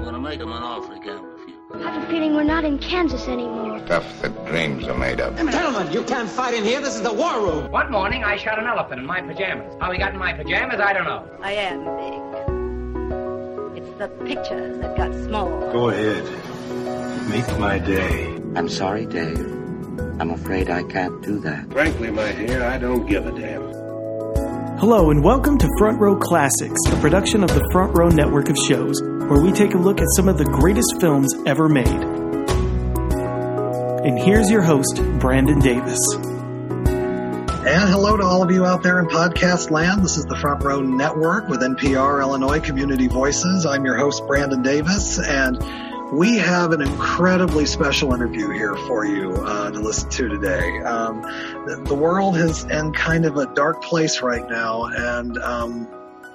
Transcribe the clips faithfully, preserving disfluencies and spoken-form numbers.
going to make him an offer again with you. I have a feeling we're not in Kansas anymore. Stuff that dreams are made of. Gentlemen, you can't fight in here. This is the war room. One morning, I shot an elephant in my pajamas. How he got in my pajamas, I don't know. I am big. It's the pictures that got small. Go ahead. Make my day. I'm sorry, Dave. I'm afraid I can't do that. Frankly, my dear, I don't give a damn. Hello and welcome to Front Row Classics, a production of the Front Row network of shows, where we take a look at some of the greatest films ever made. And here's your host, Brandon Davis. And hello to all of you out there in podcast land. This is the Front Row Network with N P R Illinois Community Voices. I'm your host, Brandon Davis, and we have an incredibly special interview here for you uh, to listen to today. Um, the, the world is in kind of a dark place right now, and um,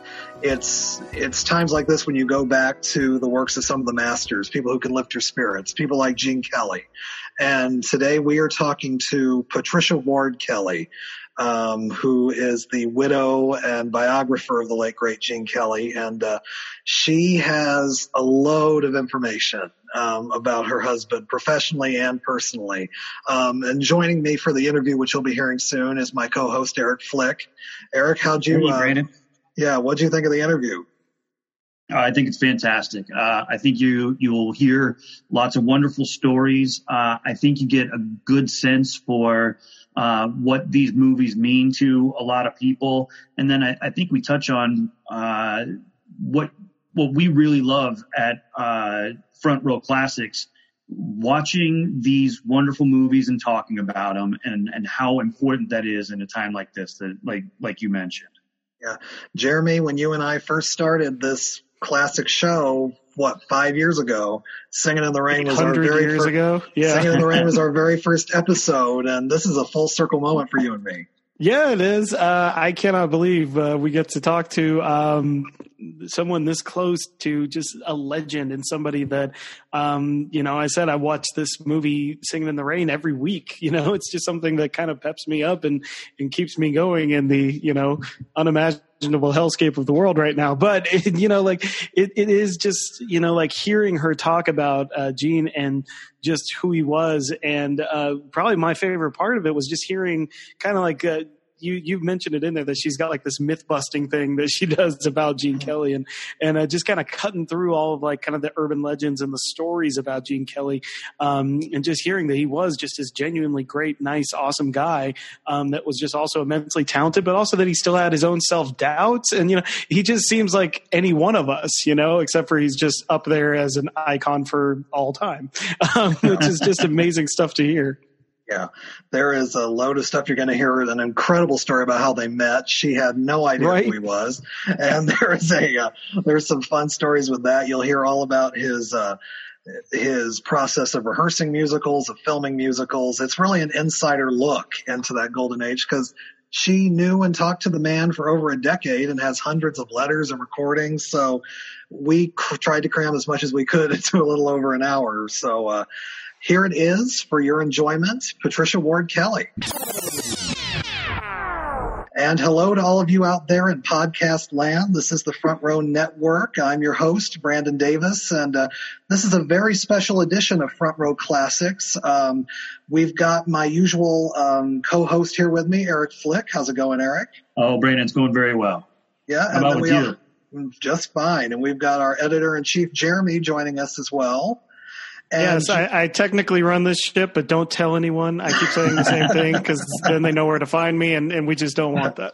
it's it's times like this when you go back to the works of some of the masters, people who can lift your spirits, people like Gene Kelly. And today we are talking to Patricia Ward Kelly, um, who is the widow and biographer of the late, great Gene Kelly. And uh, she has a load of information um, about her husband, professionally and personally. Um, and joining me for the interview, which you'll be hearing soon, is my co-host, Eric Flick. Eric, how'd you... Hey, Brandon. Uh, yeah, what'd you think of the interview? Uh, I think it's fantastic. Uh, I think you you will hear lots of wonderful stories. Uh, I think you get a good sense for uh, what these movies mean to a lot of people. And then I, I think we touch on uh, what what we really love at uh, Front Row Classics, watching these wonderful movies and talking about them, and, and how important that is in a time like this, that like like you mentioned. Yeah. Jeremy, when you and I first started this classic show, what, five years ago, Singing in the Rain was our very years first, ago. Yeah. Singing in the Rain was our very first episode, and this is a full circle moment for you and me. Yeah, it is. Uh, I cannot believe uh, we get to talk to um, someone this close to just a legend, and somebody that, um, you know, I said I watch this movie Singing in the Rain every week. You know, it's just something that kind of peps me up and, and keeps me going in the, you know, unimaginable hellscape of the world right now. But, it, you know, like it, it is just, you know, like hearing her talk about uh, Gene and just who he was. And uh, probably my favorite part of it was just hearing kind of like uh, you you mentioned it in there that she's got like this myth busting thing that she does about Gene Kelly, and and uh, just kind of cutting through all of like kind of the urban legends and the stories about Gene Kelly, um, and just hearing that he was just this genuinely great, nice, awesome guy um, that was just also immensely talented, but also that he still had his own self doubts, and you know he just seems like any one of us, you know, except for he's just up there as an icon for all time, um, which is just amazing stuff to hear. Yeah, there is a load of stuff you're going to hear. An incredible story about how they met. She had no idea right. who he was, and there's a uh, there's some fun stories with that. You'll hear all about his uh, his process of rehearsing musicals, of filming musicals. It's really an insider look into that golden age, because she knew and talked to the man for over a decade and has hundreds of letters and recordings. So we c- tried to cram as much as we could into a little over an hour. So. Uh, Here it is for your enjoyment, Patricia Ward Kelly. And hello to all of you out there in podcast land. This is the Front Row Network. I'm your host, Brandon Davis, and uh, this is a very special edition of Front Row Classics. Um, we've got my usual um, co-host here with me, Eric Flick. How's it going, Eric? Oh, Brandon, it's going very well. Yeah, How about with you? Are, just fine. And we've got our editor-in-chief, Jeremy, joining us as well. And yes, I, I technically run this ship, but don't tell anyone. I keep saying the same thing because then they know where to find me, and, and we just don't want that.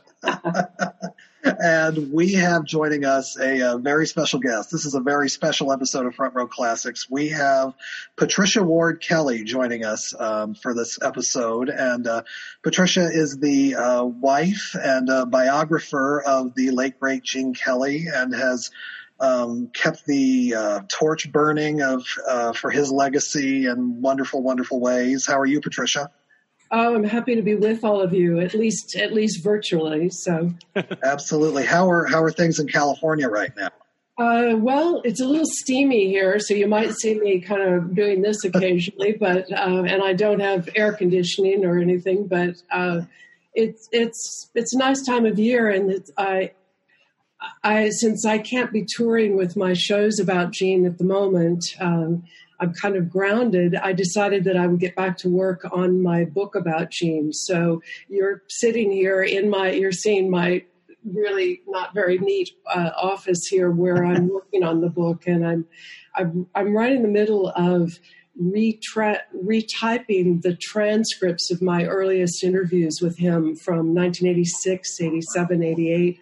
And we have joining us a, a very special guest. This is a very special episode of Front Row Classics. We have Patricia Ward Kelly joining us um, for this episode. And uh, Patricia is the uh, wife and uh, biographer of the late, great Gene Kelly, and has Um, kept the uh, torch burning of uh, for his legacy in wonderful, wonderful ways. How are you, Patricia? Oh, I'm happy to be with all of you, at least at least virtually. So, absolutely. How are how are things in California right now? Uh, well, it's a little steamy here, so you might see me kind of doing this occasionally. but uh, and I don't have air conditioning or anything, but uh, it's it's it's a nice time of year, and it's, I. I, since I can't be touring with my shows about Gene at the moment, um, I'm kind of grounded. I decided that I would get back to work on my book about Gene. So you're sitting here in my, you're seeing my really not very neat uh, office here where I'm working on the book, and I'm, I'm, I'm right in the middle of retra- retyping the transcripts of my earliest interviews with him from nineteen eighty-six, eighty-seven, eighty-eight.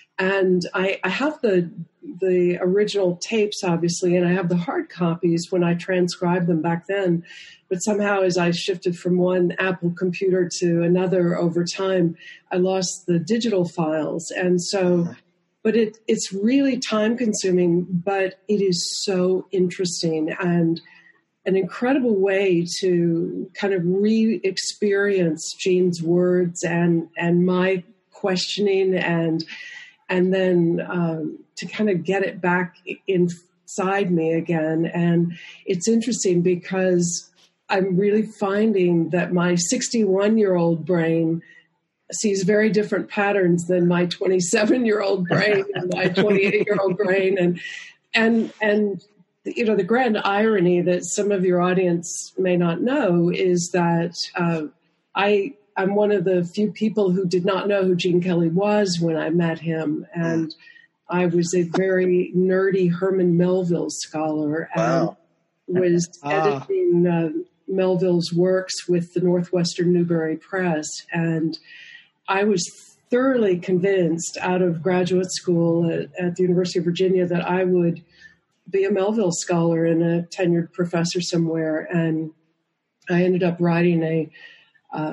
And I, I have the the original tapes, obviously, and I have the hard copies when I transcribed them back then. But somehow, as I shifted from one Apple computer to another over time, I lost the digital files. And so, but it it's really time-consuming, but it is so interesting and an incredible way to kind of re-experience Gene's words and and my questioning and and then um, to kind of get it back inside me again. And it's interesting because I'm really finding that my sixty-one-year-old brain sees very different patterns than my twenty-seven-year-old brain and my twenty-eight-year-old brain. And, and, and, you know, the grand irony that some of your audience may not know is that uh, I, I'm one of the few people who did not know who Gene Kelly was when I met him. And I was a very nerdy Herman Melville scholar and wow. was ah. editing uh, Melville's works with the Northwestern Newberry Press. And I was thoroughly convinced out of graduate school at, at the University of Virginia that I would be a Melville scholar and a tenured professor somewhere. And I ended up writing a uh,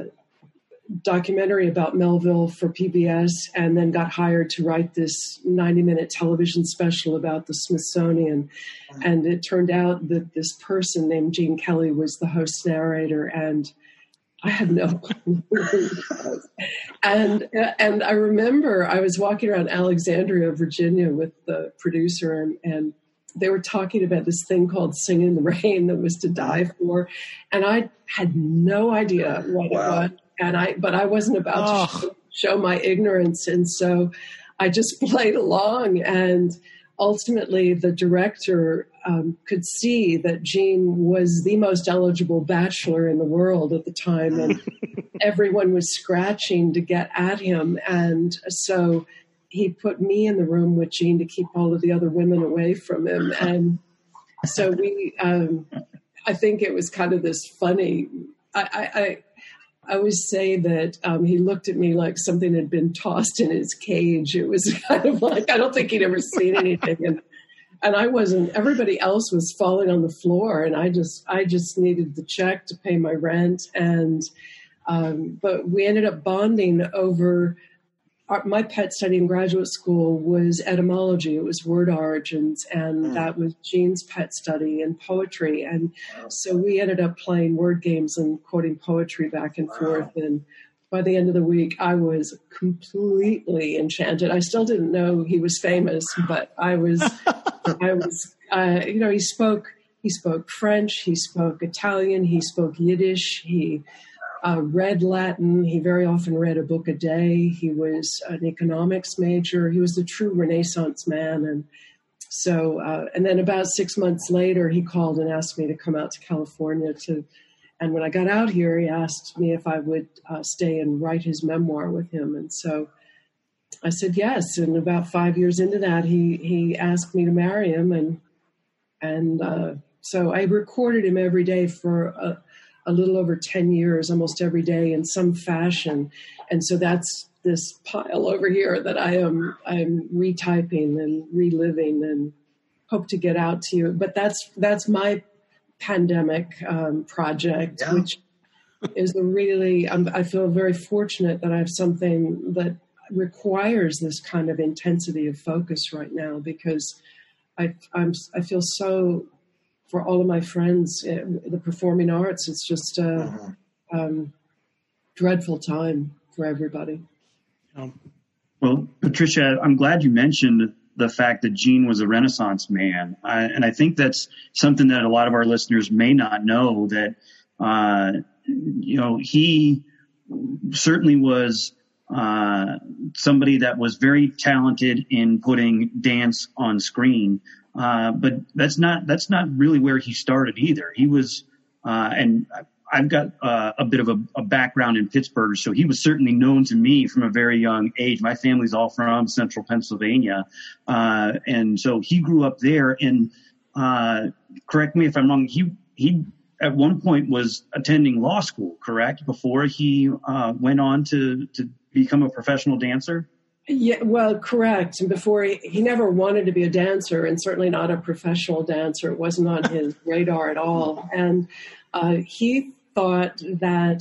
documentary about Melville for P B S, and then got hired to write this ninety minute television special about the Smithsonian. And it turned out that this person named Gene Kelly was the host narrator, and I had no clue who he was. And, and I remember I was walking around Alexandria, Virginia with the producer, and, and they were talking about this thing called Sing in the Rain that was to die for. And I had no idea what wow. it was. And I, but I wasn't about oh. to show, show my ignorance. And so I just played along, and ultimately the director um, could see that Gene was the most eligible bachelor in the world at the time. And everyone was scratching to get at him. And so he put me in the room with Gene to keep all of the other women away from him. And so we, um, I think it was kind of this funny, I, I, I I always say that um, he looked at me like something had been tossed in his cage. It was kind of like, I don't think he'd ever seen anything. And, and I wasn't, everybody else was falling on the floor, and I just, I just needed the check to pay my rent. And, um, but we ended up bonding over our, my pet study in graduate school was etymology. It was word origins, and mm. that was Gene's pet study and poetry. And so we ended up playing word games and quoting poetry back and forth. And by the end of the week, I was completely enchanted. I still didn't know he was famous, but I was, I was, uh, you know, he spoke, he spoke French, he spoke Italian, he spoke Yiddish, he Uh, read Latin. He very often read a book a day. He was an economics major. He was the true Renaissance man. And so, uh, and then about six months later, he called and asked me to come out to California to, and when I got out here, he asked me if I would uh, stay and write his memoir with him. And so I said yes. And about five years into that, he, he asked me to marry him. And, and uh, so I recorded him every day for a, a little over ten years, almost every day in some fashion. And so that's this pile over here that I am, I'm retyping and reliving and hope to get out to you. But that's, that's my pandemic um, project, yeah. which is a really, I'm, I feel very fortunate that I have something that requires this kind of intensity of focus right now, because I, I'm, I feel so, for all of my friends, in the performing arts, it's just a uh-huh. um, dreadful time for everybody. Well, Patricia, I'm glad you mentioned the fact that Gene was a Renaissance man. I, and I think that's something that a lot of our listeners may not know, that, uh, you know, he certainly was uh, somebody that was very talented in putting dance on screen. Uh, but that's not, that's not really where he started either. He was, uh, and I've got uh, a bit of a, a background in Pittsburgh, so he was certainly known to me from a very young age. My family's all from central Pennsylvania. Uh, and so he grew up there, and uh, correct me if I'm wrong, he, he at one point was attending law school, correct? Before he uh, went on to, to become a professional dancer? Yeah, well, correct. And before he, he never wanted to be a dancer, and certainly not a professional dancer. It wasn't on his radar at all. And uh, he thought that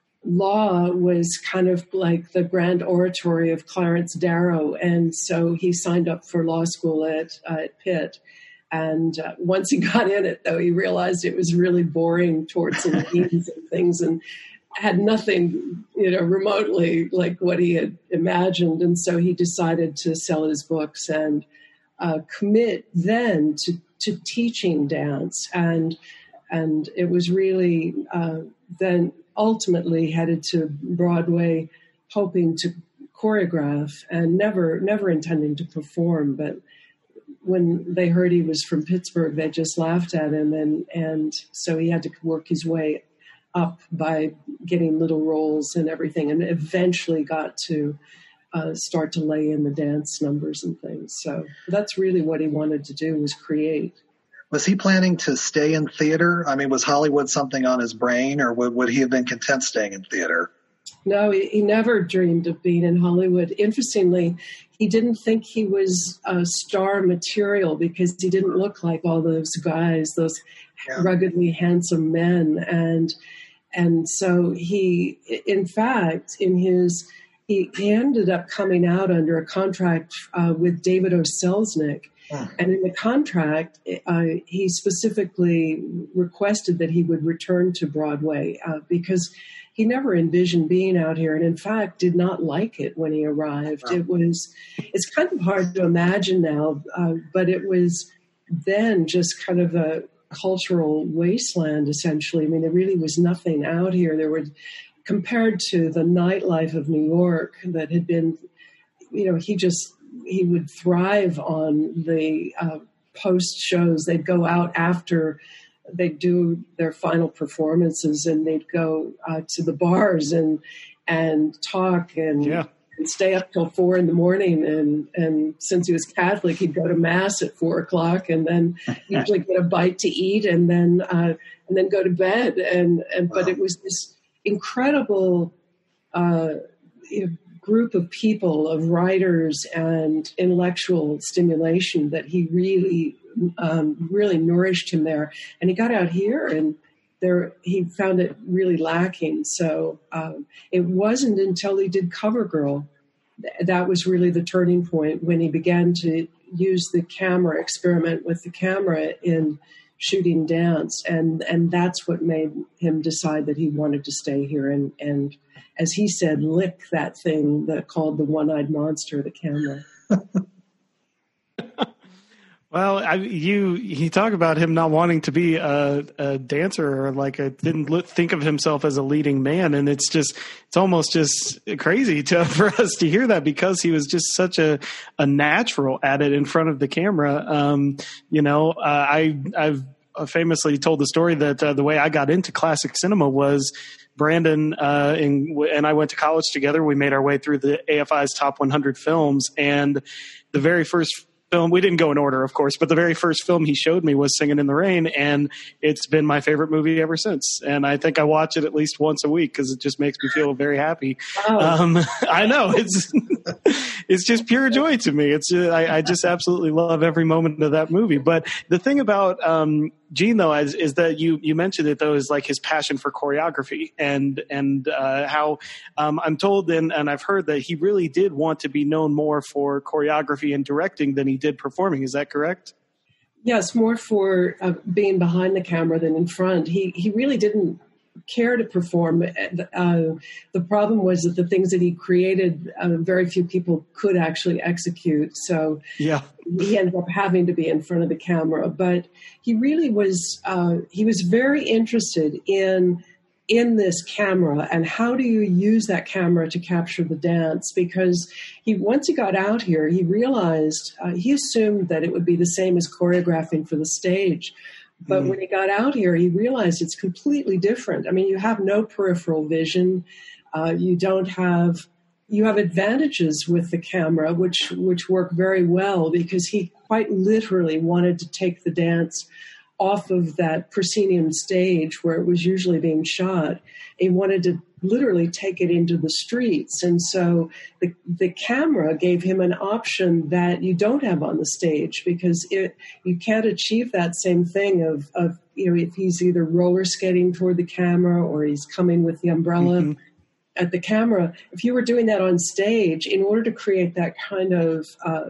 law was kind of like the grand oratory of Clarence Darrow. And so he signed up for law school at, uh, at Pitt. And uh, once he got in it, though, he realized it was really boring towards the meetings and things, and had nothing, you know, remotely like what he had imagined. And so he decided to sell his books and uh, commit then to, to teaching dance. And and it was really uh, then ultimately headed to Broadway, hoping to choreograph and never never intending to perform. But when they heard he was from Pittsburgh, they just laughed at him. And, and so he had to work his way up by getting little roles and everything, and eventually got to uh, start to lay in the dance numbers and things. So that's really what he wanted to do, was create. Was he planning to stay in theater? I mean, was Hollywood something on his brain, or would, would he have been content staying in theater? No, he, he never dreamed of being in Hollywood. Interestingly, he didn't think he was uh, star material because he didn't look like all those guys, those yeah. ruggedly handsome men. And and so he, in fact, in his, he, he ended up coming out under a contract uh, with David O. Selznick. Oh. And in the contract, uh, he specifically requested that he would return to Broadway uh, because he never envisioned being out here, and in fact did not like it when he arrived. Oh. It was, it's kind of hard to imagine now, uh, but it was then just kind of a cultural wasteland, essentially. I mean, there really was nothing out here. There were, compared to the nightlife of New York that had been, you know, he just, he would thrive on the uh, post shows. They'd go out after they'd do their final performances, and they'd go uh, to the bars and and talk and, yeah. and stay up till four in the morning. And and since he was Catholic, he'd go to mass at four o'clock, and then usually get a bite to eat, and then uh, and then go to bed. And and but it was this incredible Uh, you know, group of people, of writers and intellectual stimulation that he really, um, really nourished him there. And he got out here, and there he found it really lacking. So um, it wasn't until he did CoverGirl that was really the turning point, when he began to use the camera, experiment with the camera in shooting dance, and and that's what made him decide that he wanted to stay here and and. As he said, lick that thing that called the one-eyed monster, the camera. Well, I, you you talk about him not wanting to be a, a dancer, or like a, didn't look, think of himself as a leading man, and it's just it's almost just crazy to for us to hear that, because he was just such a a natural at it in front of the camera. Um, you know, uh, I I've famously told the story that uh, the way I got into classic cinema was Brandon uh, and, and I went to college together. We made our way through the A F I's top one hundred films, and the very first film, we didn't go in order, of course, but the very first film he showed me was Singin' in the Rain, and it's been my favorite movie ever since. And I think I watch it at least once a week because it just makes me feel very happy. Oh. Um, I know it's it's just pure joy to me. It's uh, I, I just absolutely love every moment of that movie. But the thing about um, Gene, though, is, is that you you mentioned it, though, is like his passion for choreography, and and uh, how um, I'm told and, and I've heard that he really did want to be known more for choreography and directing than he did performing. Is that correct? Yes, more for uh, being behind the camera than in front. He he really didn't care to perform. Uh, the problem was that the things that he created, uh, very few people could actually execute. So yeah. he ended up having to be in front of the camera. But he really was, uh, he was very interested in in this camera, and how do you use that camera to capture the dance? Because he, once he got out here, he realized, uh, he assumed that it would be the same as choreographing for the stage. But mm. when he got out here, he realized it's completely different. I mean, you have no peripheral vision. Uh, you don't have, you have advantages with the camera, which, which work very well, because he quite literally wanted to take the dance off of that proscenium stage where it was usually being shot. He wanted to literally take it into the streets. And so the, the camera gave him an option that you don't have on the stage, because it, you can't achieve that same thing of, of, you know, if he's either roller skating toward the camera or he's coming with the umbrella mm-hmm. at the camera. If you were doing that on stage, in order to create that kind of uh,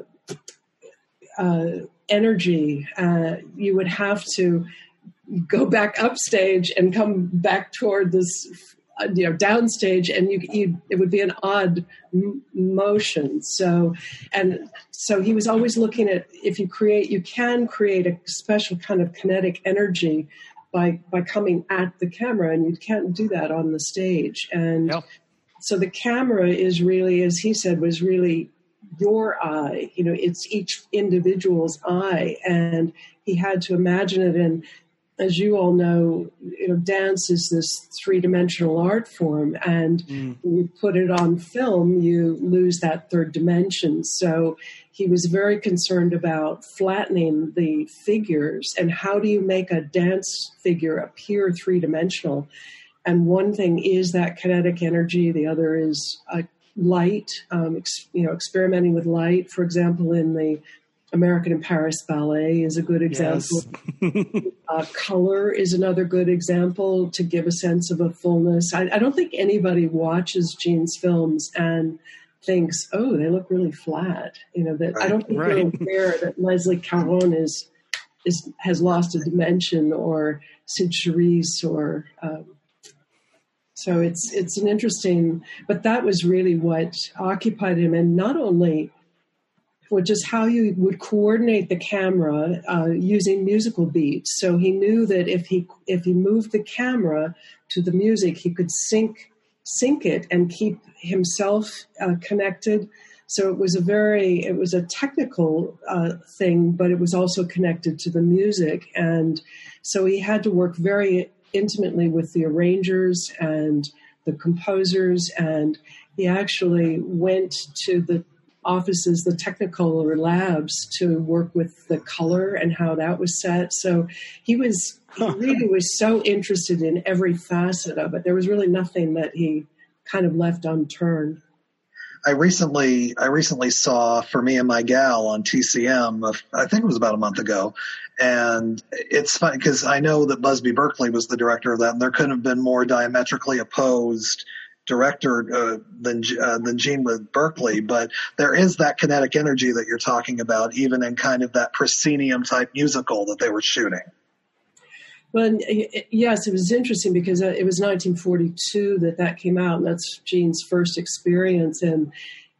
uh, energy, uh, you would have to go back upstage and come back toward this, uh, you know, downstage, and you, you, it would be an odd m- motion. So, and so he was always looking at, if you create, you can create a special kind of kinetic energy by, by coming at the camera, and you can't do that on the stage. And yep. so the camera is really, as he said, was really your eye, you know, it's each individual's eye, and he had to imagine it. And as you all know, you know, dance is this three-dimensional art form, and mm. when you put it on film, you lose that third dimension. So he was very concerned about flattening the figures, and how do you make a dance figure appear three-dimensional? And one thing is that kinetic energy, the other is a light, um, ex, you know, experimenting with light. For example, in the American in Paris Ballet is a good example. Yes. uh, color is another good example to give a sense of a fullness. I, I don't think anybody watches Gene's films and thinks, oh, they look really flat. You know, that right, I don't think right. they're aware that Leslie Caron is, is, has lost a dimension, or Sid Charisse, or, um, So it's it's an interesting, but that was really what occupied him, and not only, well, just how you would coordinate the camera uh, using musical beats. So he knew that if he if he moved the camera to the music, he could sync sync it and keep himself uh, connected. So it was a very it was a technical uh, thing, but it was also connected to the music, and so he had to work very intimately with the arrangers and the composers, and he actually went to the offices, the Technicolor labs, to work with the color and how that was set. So he was he really was so interested in every facet of it. There was really nothing that he kind of left unturned. I recently, I recently saw For Me and My Gal on T C M. I think it was about a month ago, and it's funny because I know that Busby Berkeley was the director of that, and there couldn't have been more diametrically opposed director uh, than uh, than Gene with Berkeley. But there is that kinetic energy that you're talking about, even in kind of that proscenium type musical that they were shooting. Well, yes, it was interesting because it was nineteen forty-two that that came out, and that's Gene's first experience. And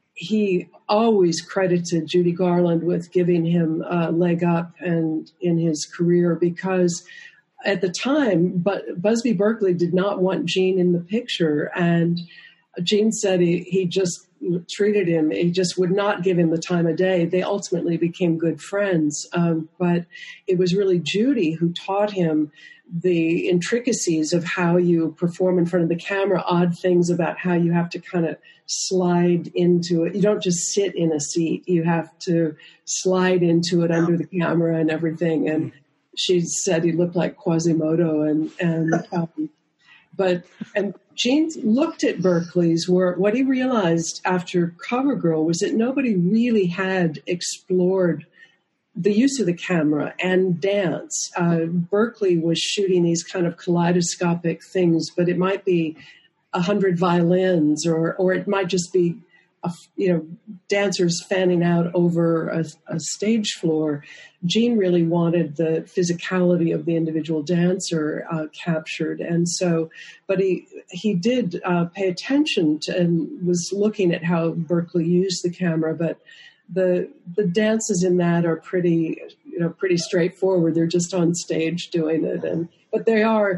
he always credited Judy Garland with giving him a leg up and in his career, because at the time, but Busby Berkeley did not want Gene in the picture, and Gene said he, he just treated him, he just would not give him the time of day. They ultimately became good friends, um, but it was really Judy who taught him the intricacies of how you perform in front of the camera, odd things about how you have to kind of slide into it. You don't just sit in a seat, you have to slide into it under the camera and everything. And she said he looked like Quasimodo, and, and um, but, and Gene looked at Berkeley's work. What he realized after CoverGirl was that nobody really had explored the use of the camera and dance. Uh, Berkeley was shooting these kind of kaleidoscopic things, but it might be a hundred violins, or, or it might just be, a, you know, dancers fanning out over a, a stage floor. Gene really wanted the physicality of the individual dancer uh, captured. And so, but he, he did uh, pay attention to and was looking at how Berkeley used the camera, but the, the dances in that are pretty, you know, pretty straightforward. They're just on stage doing it. And, but they are,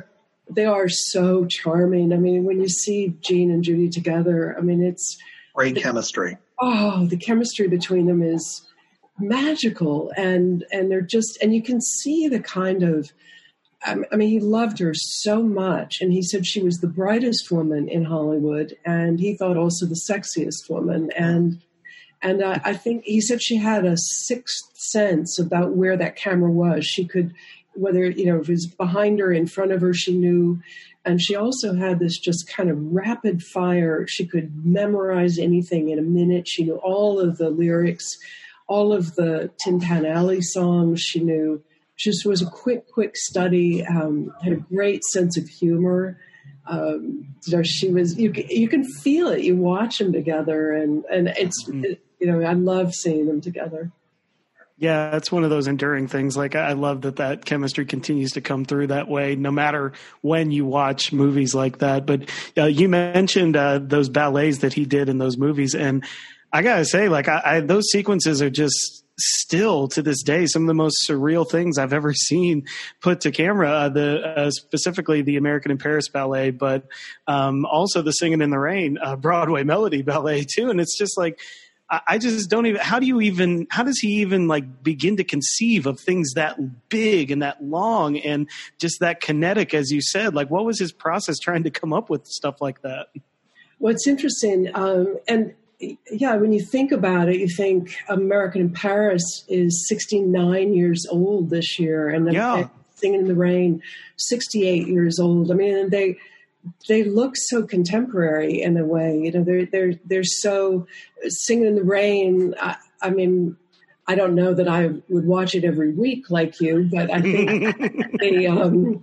they are so charming. I mean, when you see Gene and Judy together, I mean, it's great chemistry. Oh, the chemistry between them is magical, and and they're just, and you can see the kind of, I mean, he loved her so much, and he said she was the brightest woman in Hollywood, and he thought also the sexiest woman, and and uh, I think he said she had a sixth sense about where that camera was. She could, whether, you know, if it was behind her, in front of her, she knew. And she also had this just kind of rapid fire. She could memorize anything in a minute. She knew all of the lyrics, all of the Tin Pan Alley songs. She knew, just was a quick, quick study, um, had a great sense of humor. Um, you know, she was, you, you can feel it. You watch them together, and, and it's, mm-hmm. it, you know, I love seeing them together. Yeah, it's one of those enduring things. Like, I love that that chemistry continues to come through that way, no matter when you watch movies like that. But uh, you mentioned uh, those ballets that he did in those movies. And I got to say, like, I, I, those sequences are just still to this day some of the most surreal things I've ever seen put to camera, uh, the uh, specifically the American in Paris ballet, but um, also the Singing in the Rain uh, Broadway melody ballet, too. And it's just like, I just don't even, how do you even, how does he even like begin to conceive of things that big and that long and just that kinetic, as you said? Like, what was his process trying to come up with stuff like that? Well, it's interesting. Um, and yeah, when you think about it, you think American in Paris is sixty-nine years old this year, and yeah. Singing in the Rain, sixty-eight years old. I mean, they, they look so contemporary in a way, you know, they're, they're, they're so Singing in the Rain. I, I mean, I don't know that I would watch it every week like you, but I think they, um,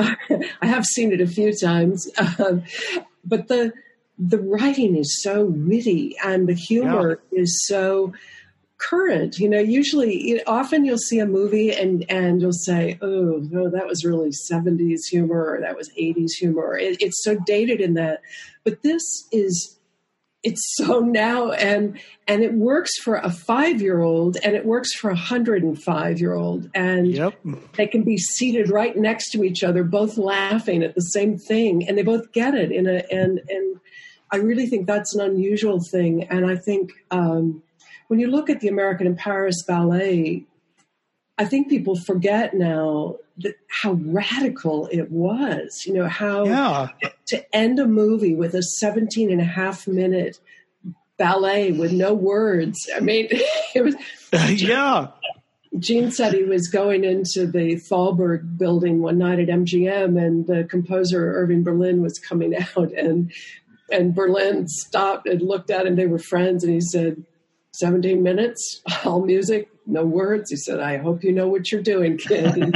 I have seen it a few times. Um, but the, the writing is so witty, and the humor yeah. is so current. You know, usually, you know, often you'll see a movie and, and you'll say, oh, no, that was really seventies humor, or that was eighties humor. It, it's so dated in that. But this is, it's so now, and and it works for a five-year-old, and it works for a one hundred five-year-old. And yep. they can be seated right next to each other, both laughing at the same thing, and they both get it. In a and and I really think that's an unusual thing. And I think um, when you look at the American in Paris ballet, I think people forget now that how radical it was, you know, how yeah. to end a movie with a seventeen and a half minute ballet with no words. I mean, it was, uh, yeah. Gene said he was going into the Thalberg building one night at M G M, and the composer Irving Berlin was coming out, and, and Berlin stopped and looked at him. They were friends, and he said, seventeen minutes, all music, no words. He said, I hope you know what you're doing, kid.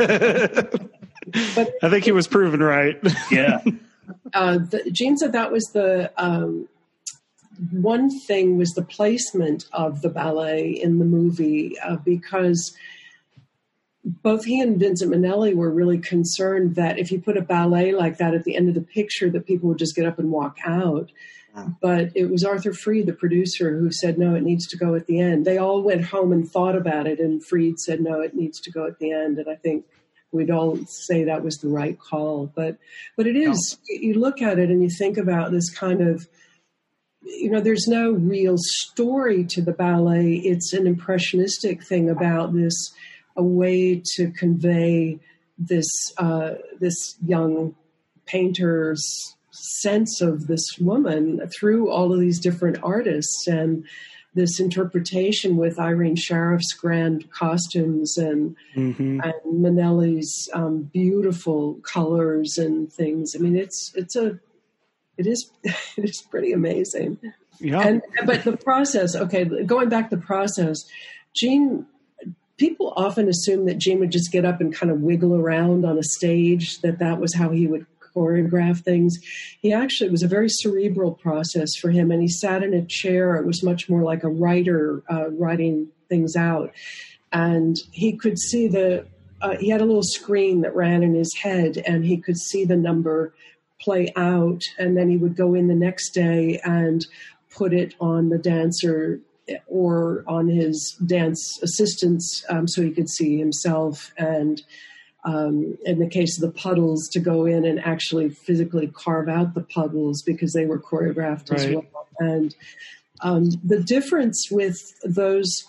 But I think he was proven right. Yeah. Uh, the, Gene said that was the um, one thing was the placement of the ballet in the movie, uh, because both he and Vincent Minnelli were really concerned that if you put a ballet like that at the end of the picture, that people would just get up and walk out. But it was Arthur Freed, the producer, who said, no, it needs to go at the end. They all went home and thought about it, and Freed said, no, it needs to go at the end. And I think we'd all say that was the right call. But but it is, oh. you look at it and you think about this kind of, you know, there's no real story to the ballet. It's an impressionistic thing about this, a way to convey this uh, this young painter's sense of this woman through all of these different artists, and this interpretation with Irene Sharaff's grand costumes and, mm-hmm. and Minnelli's um, beautiful colors and things. I mean, it's it's a it is it is pretty amazing. Yeah. And but the process, okay, going back to the process, Gene. People often assume that Gene would just get up and kind of wiggle around on a stage, that that was how he would choreograph things. He actually, it was a very cerebral process for him, and he sat in a chair. It was much more like a writer uh, writing things out. And he could see the, uh, he had a little screen that ran in his head, and he could see the number play out. And then he would go in the next day and put it on the dancer or on his dance assistants, um, so he could see himself. And Um, in the case of the puddles, to go in and actually physically carve out the puddles because they were choreographed right. as well. And um, the difference with those,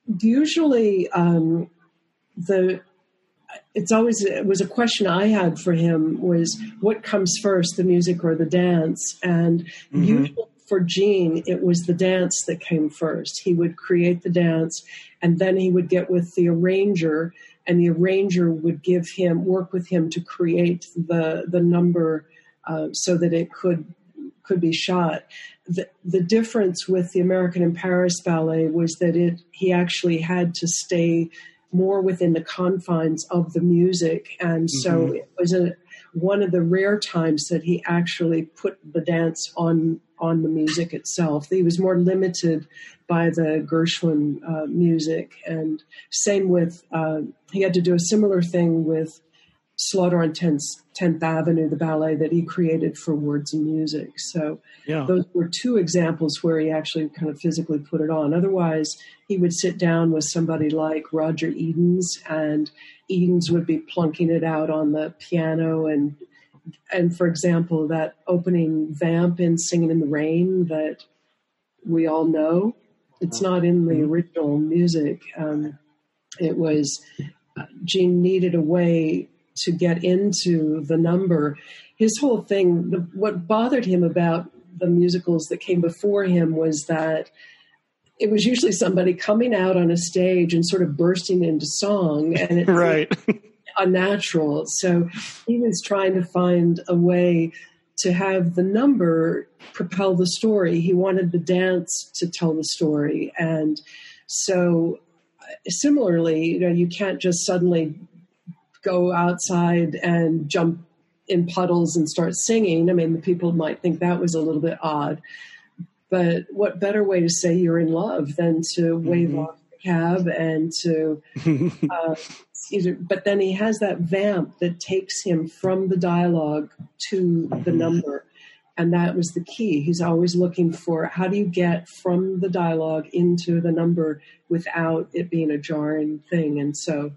usually um, the it's always it was a question I had for him was what comes first, the music or the dance? And mm-hmm. usually for Gene, it was the dance that came first. He would create the dance, and then he would get with the arranger, and the arranger would give him work with him to create the the number uh, so that it could could be shot. The, the difference with the American in Paris ballet was that it he actually had to stay more within the confines of the music, and mm-hmm. so it was a one of the rare times that he actually put the dance on on the music itself. He was more limited by the Gershwin uh, music, and same with uh, he had to do a similar thing with Slaughter on tenth Avenue, the ballet that he created for Words and Music. So yeah. those were two examples where he actually kind of physically put it on. Otherwise, he would sit down with somebody like Roger Edens, and Edens would be plunking it out on the piano. And, and for example, that opening vamp in Singing in the Rain that we all know, it's not in the original music. Um, it was, uh, Gene needed a way to get into the number. His whole thing, the, what bothered him about the musicals that came before him was that it was usually somebody coming out on a stage and sort of bursting into song, and it's right. unnatural. So he was trying to find a way to have the number propel the story. He wanted the dance to tell the story. And so similarly, you know, you can't just suddenly go outside and jump in puddles and start singing. I mean, the people might think that was a little bit odd, but what better way to say you're in love than to wave mm-hmm. off the cab and to, uh, either, but then he has that vamp that takes him from the dialogue to mm-hmm. the number. And that was the key. He's always looking for how do you get from the dialogue into the number without it being a jarring thing. And so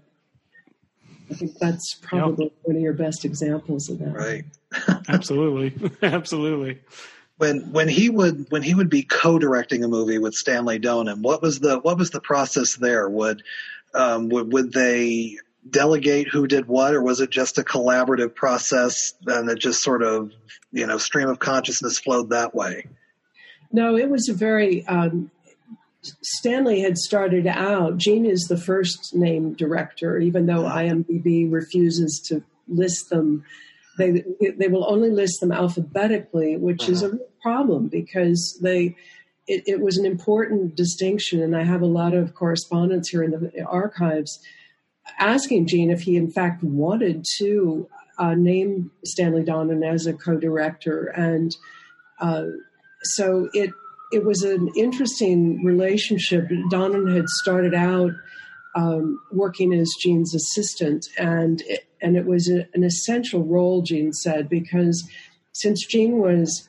I think that's probably yep. one of your best examples of that. Right. Absolutely. Absolutely. When when he would when he would be co-directing a movie with Stanley Donen, what was the what was the process there? Would um, would would they delegate who did what, or was it just a collaborative process and it just sort of, you know, stream of consciousness flowed that way? No, it was a very um, Stanley had started out. Gene is the first name director, even though I M D B refuses to list them. They they will only list them alphabetically, which uh-huh. is a real problem because they it, it was an important distinction. And I have a lot of correspondence here in the archives asking Gene if he in fact wanted to uh, name Stanley Donen as a co-director. And uh, so it it was an interesting relationship. Donen had started out um, working as Gene's assistant, and it, and it was a, an essential role, Gene said, because since Gene was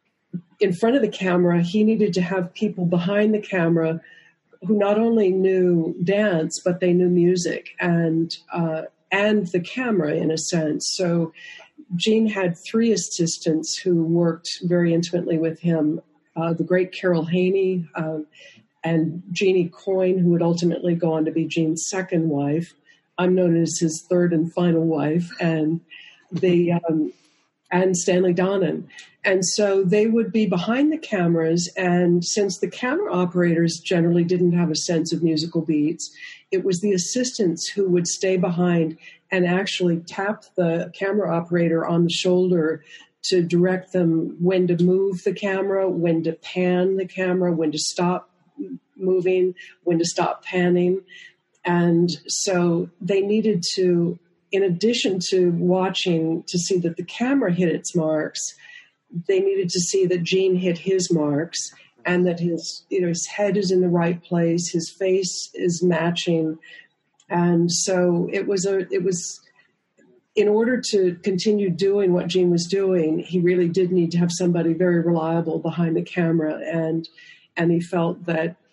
in front of the camera, he needed to have people behind the camera who not only knew dance, but they knew music and uh, and the camera in a sense. So Gene had three assistants who worked very intimately with him, uh, the great Carol Haney uh, and Jeannie Coyne, who would ultimately go on to be Gene's second wife. I'm known as his third and final wife, and the um, and Stanley Donen. And so they would be behind the cameras, and since the camera operators generally didn't have a sense of musical beats, it was the assistants who would stay behind and actually tap the camera operator on the shoulder to direct them when to move the camera, when to pan the camera, when to stop moving, when to stop panning. And so they needed to, in addition to watching to see that the camera hit its marks, they needed to see that Gene hit his marks and that his, you know, his head is in the right place, his face is matching. And so it was a, it was, in order to continue doing what Gene was doing, he really did need to have somebody very reliable behind the camera. And, and he felt that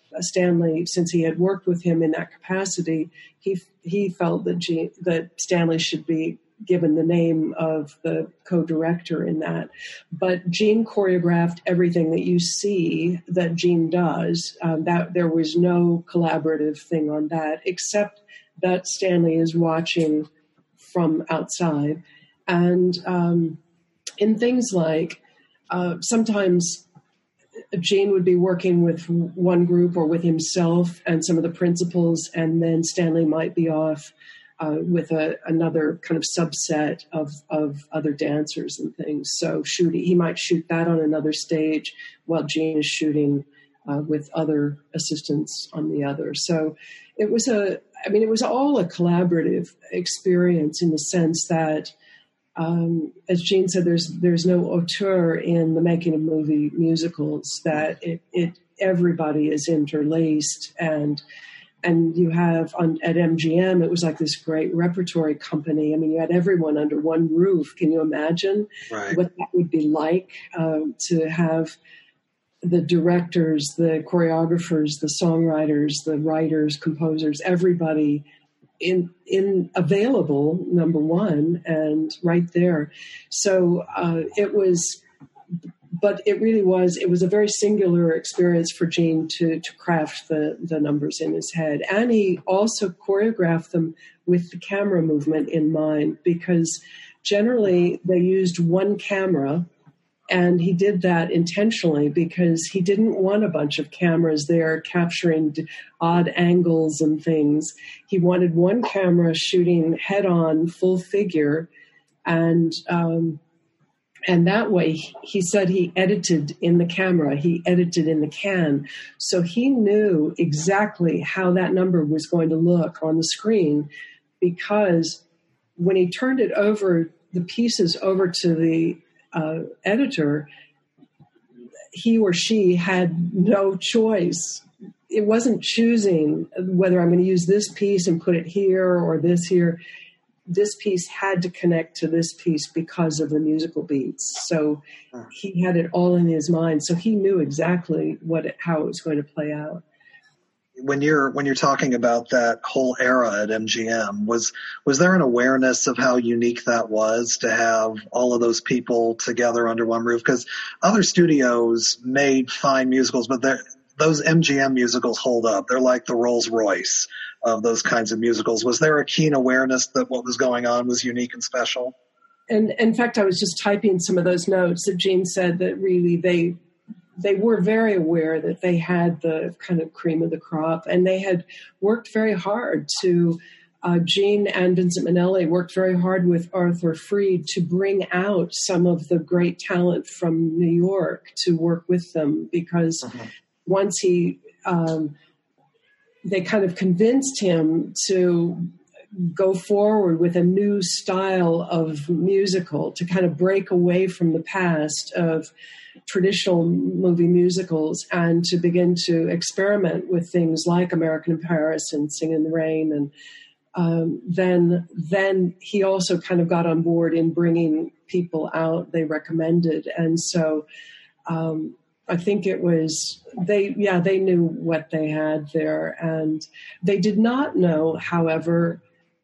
Stanley, since he had worked with him in that capacity, he he felt that Gene, that Stanley should be given the name of the co-director in that. But Gene choreographed everything that you see that Gene does. Um, that there was no collaborative thing on that, except that Stanley is watching from outside. And um, in things like uh, sometimes Gene would be working with one group or with himself and some of the principals, and then Stanley might be off uh, with a, another kind of subset of, of other dancers and things. So shooting, he might shoot that on another stage while Gene is shooting uh, with other assistants on the other. So it was a, I mean, it was all a collaborative experience in the sense that, Um, as Gene said, there's there's no auteur in the making of movie musicals. That it, it everybody is interlaced, and and you have on, at M G M it was like this great repertory company. I mean, you had everyone under one roof. Can you imagine right. what that would be like um, to have the directors, the choreographers, the songwriters, the writers, composers, everybody in in available, number one, and right there. So uh, it was, but it really was, it was a very singular experience for Gene to to craft the, the numbers in his head. And he also choreographed them with the camera movement in mind, because generally they used one camera. And he did that intentionally because he didn't want a bunch of cameras there capturing odd angles and things. He wanted one camera shooting head on, full figure. And, um, and that way, he said he edited in the camera. He edited in the can. So he knew exactly how that number was going to look on the screen, because when he turned it over, the pieces over to the Uh, editor, he or she had no choice. It wasn't choosing whether I'm going to use this piece and put it here or this here. This piece had to connect to this piece because of the musical beats. So he had it all in his mind. So he knew exactly what it, how it was going to play out. When you're when you're talking about that whole era at M G M, was was there an awareness of how unique that was to have all of those people together under one roof? Because other studios made fine musicals, but those M G M musicals hold up. They're like the Rolls Royce of those kinds of musicals. Was there a keen awareness that what was going on was unique and special? And in fact, I was just typing some of those notes that Gene said that really they. They were very aware that they had the kind of cream of the crop, and they had worked very hard to, uh, Gene and Vincent Minnelli worked very hard with Arthur Freed to bring out some of the great talent from New York to work with them, because uh-huh. once he, um, they kind of convinced him to go forward with a new style of musical, to kind of break away from the past of traditional movie musicals and to begin to experiment with things like American in Paris and Singing in the Rain. And um, then then he also kind of got on board in bringing people out they recommended. And so um, I think it was, they, yeah, they knew what they had there. And they did not know, however,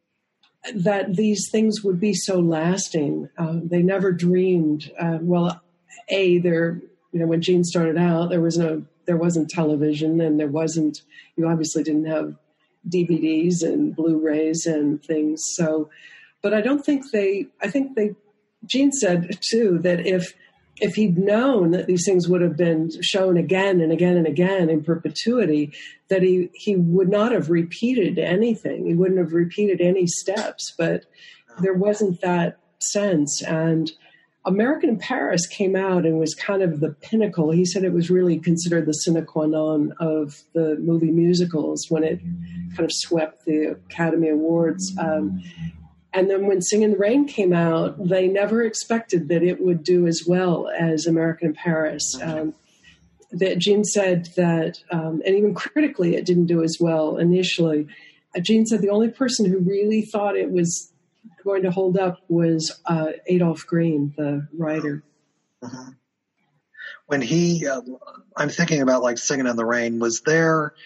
that these things would be so lasting. Uh, they never dreamed, uh, well, A, there, you know, when Gene started out, there was no, there wasn't television, and there wasn't, you obviously didn't have D V Ds and Blu-rays and things. So, but I don't think they, I think they, Gene said too, that if, if he'd known that these things would have been shown again and again and again in perpetuity, that he, he would not have repeated anything. He wouldn't have repeated any steps, but there wasn't that sense. And American in Paris came out and was kind of the pinnacle. He said it was really considered the sine qua non of the movie musicals when it kind of swept the Academy Awards. Um, and then when Singing in the Rain came out, they never expected that it would do as well as American in Paris. Um, that Gene said that, um, and even critically, it didn't do as well initially. Uh, Gene said the only person who really thought it was going to hold up was uh, Adolph Green, the writer. Uh-huh. when he, uh, I'm thinking about like Singing in the Rain, was there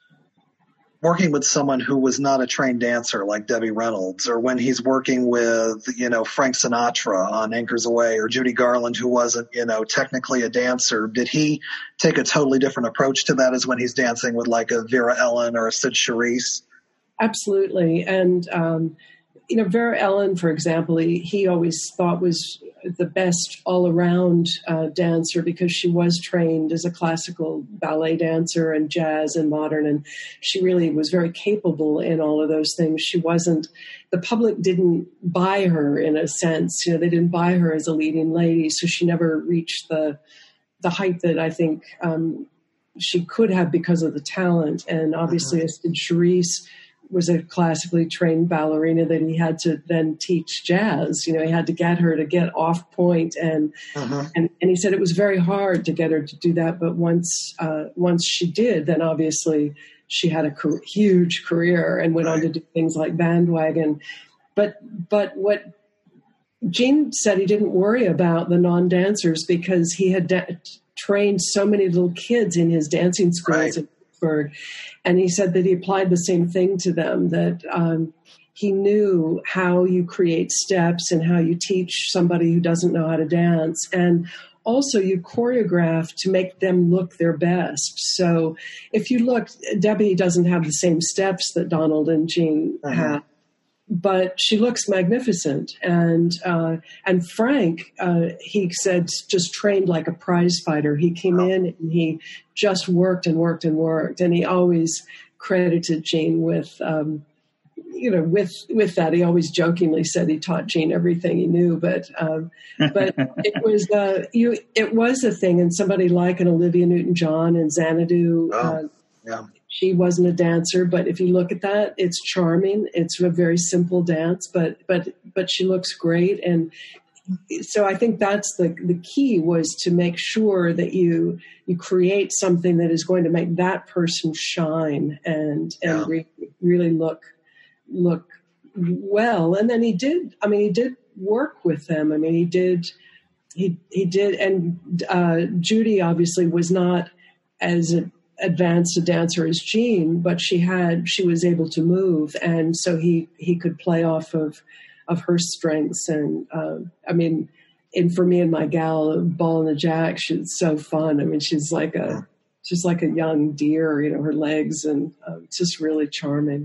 working with someone who was not a trained dancer like Debbie Reynolds, or when he's working with, you know, Frank Sinatra on Anchors Away, or Judy Garland, who wasn't, you know, technically a dancer, did he take a totally different approach to that as when he's dancing with like a Vera Ellen or a Sid Charisse? Absolutely. And, um, you know, Vera Ellen, for example, he, he always thought was the best all-around uh, dancer because she was trained as a classical ballet dancer and jazz and modern, and she really was very capable in all of those things. She wasn't, the public didn't buy her in a sense, you know, they didn't buy her as a leading lady, so she never reached the the height that I think um, she could have because of the talent. And obviously, uh-huh. Sid Charisse was a classically trained ballerina that he had to then teach jazz. You know, he had to get her to get off point, and uh-huh. and, and he said it was very hard to get her to do that. But once uh, once she did, then obviously she had a career, huge career and went right. on to do things like Bandwagon. But but what Gene said, he didn't worry about the non-dancers because he had da- trained so many little kids in his dancing schools right. in Pittsburgh. And he said that he applied the same thing to them, that um, he knew how you create steps and how you teach somebody who doesn't know how to dance. And also you choreograph to make them look their best. So if you look, Debbie doesn't have the same steps that Donald and Gene uh-huh. have, but she looks magnificent. And uh, and Frank, uh, he said, just trained like a prize fighter. He came oh. in and he just worked and worked and worked. And he always credited Gene with, um, you know, with with that. He always jokingly said he taught Gene everything he knew. But um, but it was uh, you. It was a thing. And somebody like an Olivia Newton-John and Xanadu. Oh, uh, yeah. She wasn't a dancer, but if you look at that, it's charming. It's a very simple dance, but but but she looks great. And so I think that's the the key, was to make sure that you you create something that is going to make that person shine and and yeah. re- really look look well. And then he did. I mean, he did work with them. I mean, he did. He he did. And uh, Judy obviously was not as a advanced a dancer as Gene, but she had, she was able to move. And so he, he could play off of, of her strengths. And, uh, I mean, and for me and my gal, Ball and the Jack, she's so fun. I mean, she's like a, she's like a young deer, you know, her legs, and uh, just really charming.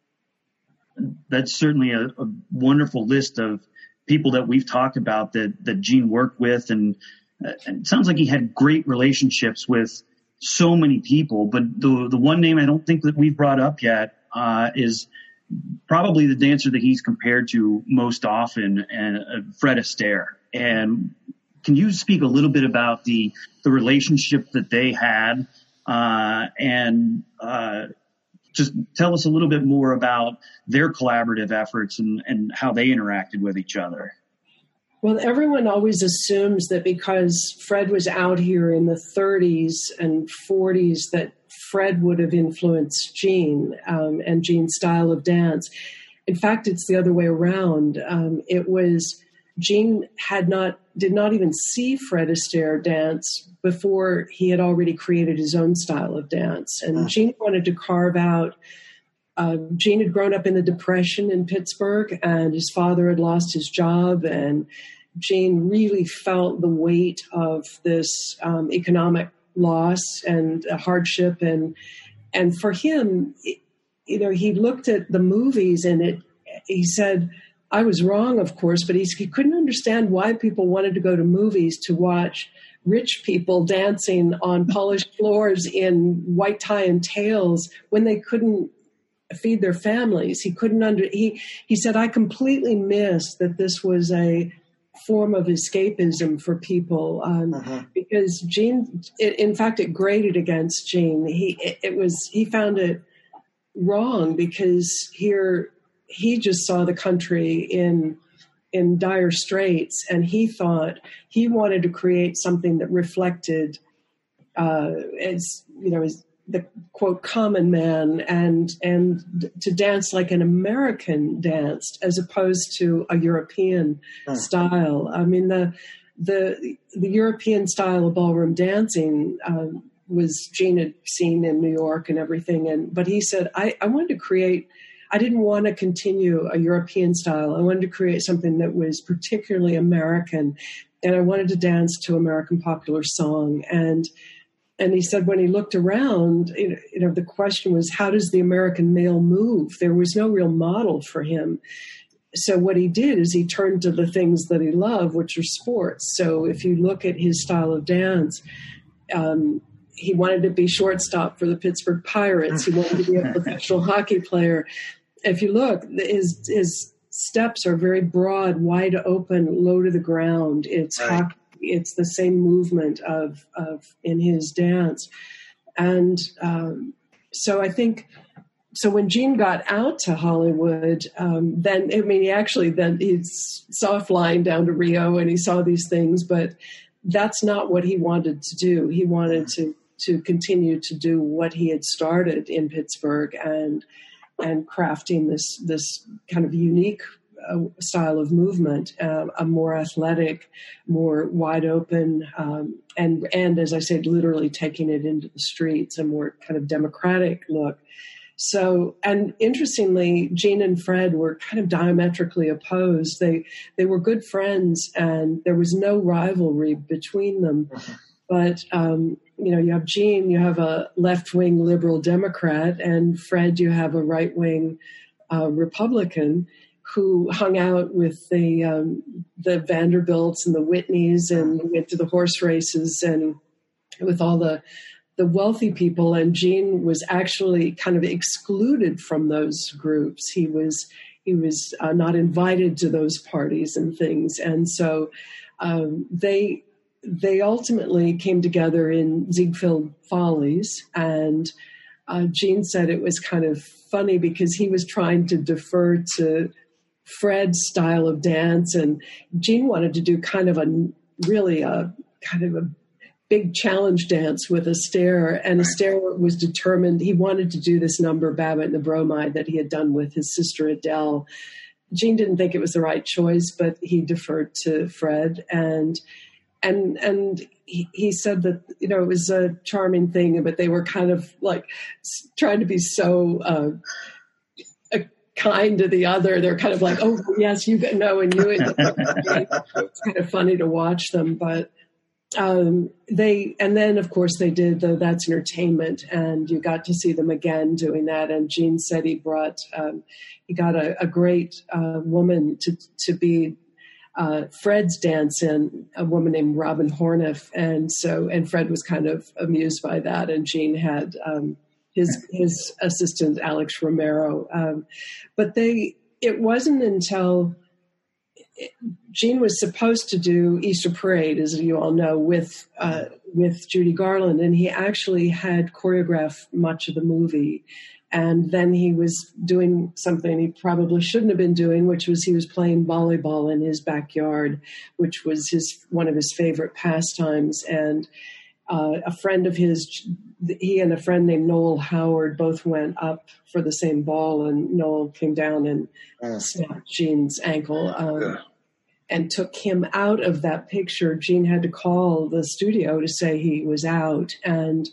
That's certainly a, a wonderful list of people that we've talked about that, that Gene worked with. And, uh, and it sounds like he had great relationships with so many people, but the the one name I don't think that we've brought up yet uh, is probably the dancer that he's compared to most often, and uh, Fred Astaire. And can you speak a little bit about the the relationship that they had, uh, and uh, just tell us a little bit more about their collaborative efforts and, and how they interacted with each other? Well, everyone always assumes that because Fred was out here in the thirties and forties that Fred would have influenced Gene um, and Gene's style of dance. In fact, it's the other way around. Um, it was Gene had not, did not even see Fred Astaire dance before he had already created his own style of dance. And mm. Gene wanted to carve out Uh, Gene had grown up in the Depression in Pittsburgh, and his father had lost his job, and Gene really felt the weight of this um, economic loss and uh, hardship. And and for him, it, you know, he looked at the movies, and it. He said, I was wrong, of course, but he, he couldn't understand why people wanted to go to movies to watch rich people dancing on polished floors in white tie and tails when they couldn't feed their families. He couldn't under, he, he said, I completely missed that this was a form of escapism for people, um, uh-huh. because Gene, it, in fact, it grated against Gene. He, it, it was, he found it wrong because here he just saw the country in, in dire straits, and he thought he wanted to create something that reflected, uh, as, you know, as, the quote common man, and and to dance like an American danced as opposed to a European uh. style. I mean, the the the European style of ballroom dancing um, was Gene had seen in New York and everything. And but he said, I, I wanted to create. I didn't want to continue a European style. I wanted to create something that was particularly American, and I wanted to dance to American popular song. And and he said when he looked around, you know, the question was, how does the American male move? There was no real model for him. So what he did is he turned to the things that he loved, which are sports. So if you look at his style of dance, um, he wanted to be shortstop for the Pittsburgh Pirates. He wanted to be a professional hockey player. If you look, his his steps are very broad, wide open, low to the ground. It's right. hockey. It's the same movement of of in his dance, and um, so I think. So when Gene got out to Hollywood, um, then I mean, he actually then he saw flying down to Rio, and he saw these things, but that's not what he wanted to do. He wanted to to continue to do what he had started in Pittsburgh, and and crafting this this kind of unique uh, style of movement, uh, a more athletic, more wide open, um, and and as I said, literally taking it into the streets, a more kind of democratic look. So, and interestingly, Gene and Fred were kind of diametrically opposed. They they were good friends, and there was no rivalry between them. Mm-hmm. But um, you know, you have Gene, you have a left-wing liberal Democrat, and Fred, you have a right-wing uh, Republican who hung out with the um, the Vanderbilts and the Whitneys, and went to the horse races, and with all the the wealthy people. And Gene was actually kind of excluded from those groups. He was he was uh, not invited to those parties and things, and so um, they. They ultimately came together in Ziegfeld Follies, and uh, Gene said it was kind of funny because he was trying to defer to Fred's style of dance, and Gene wanted to do kind of a really a kind of a big challenge dance with Astaire, and Astaire was determined. He wanted to do this number, Babbitt and the Bromide, that he had done with his sister Adele. Gene didn't think it was the right choice, but he deferred to Fred, and And and he, he said that, you know, it was a charming thing, but they were kind of like trying to be so uh, kind to the other. They're kind of like, oh, yes, you know, and you. It's kind of funny to watch them. But um, they, and then, of course, they did the That's Entertainment, and you got to see them again doing that. And Gene said he brought, um, he got a, a great uh, woman to to be Uh, Fred's dance in, a woman named Robin Horniff, and so and Fred was kind of amused by that, and Gene had um, his his assistant Alex Romero, um, but they it wasn't until it, Gene was supposed to do Easter Parade, as you all know, with uh, with Judy Garland, and he actually had choreographed much of the movie. And then he was doing something he probably shouldn't have been doing, which was he was playing volleyball in his backyard, which was his one of his favorite pastimes. And uh, a friend of his, he and a friend named Noel Howard both went up for the same ball, and Noel came down and uh, snapped Gene's ankle um, yeah. and took him out of that picture. Gene had to call the studio to say he was out, and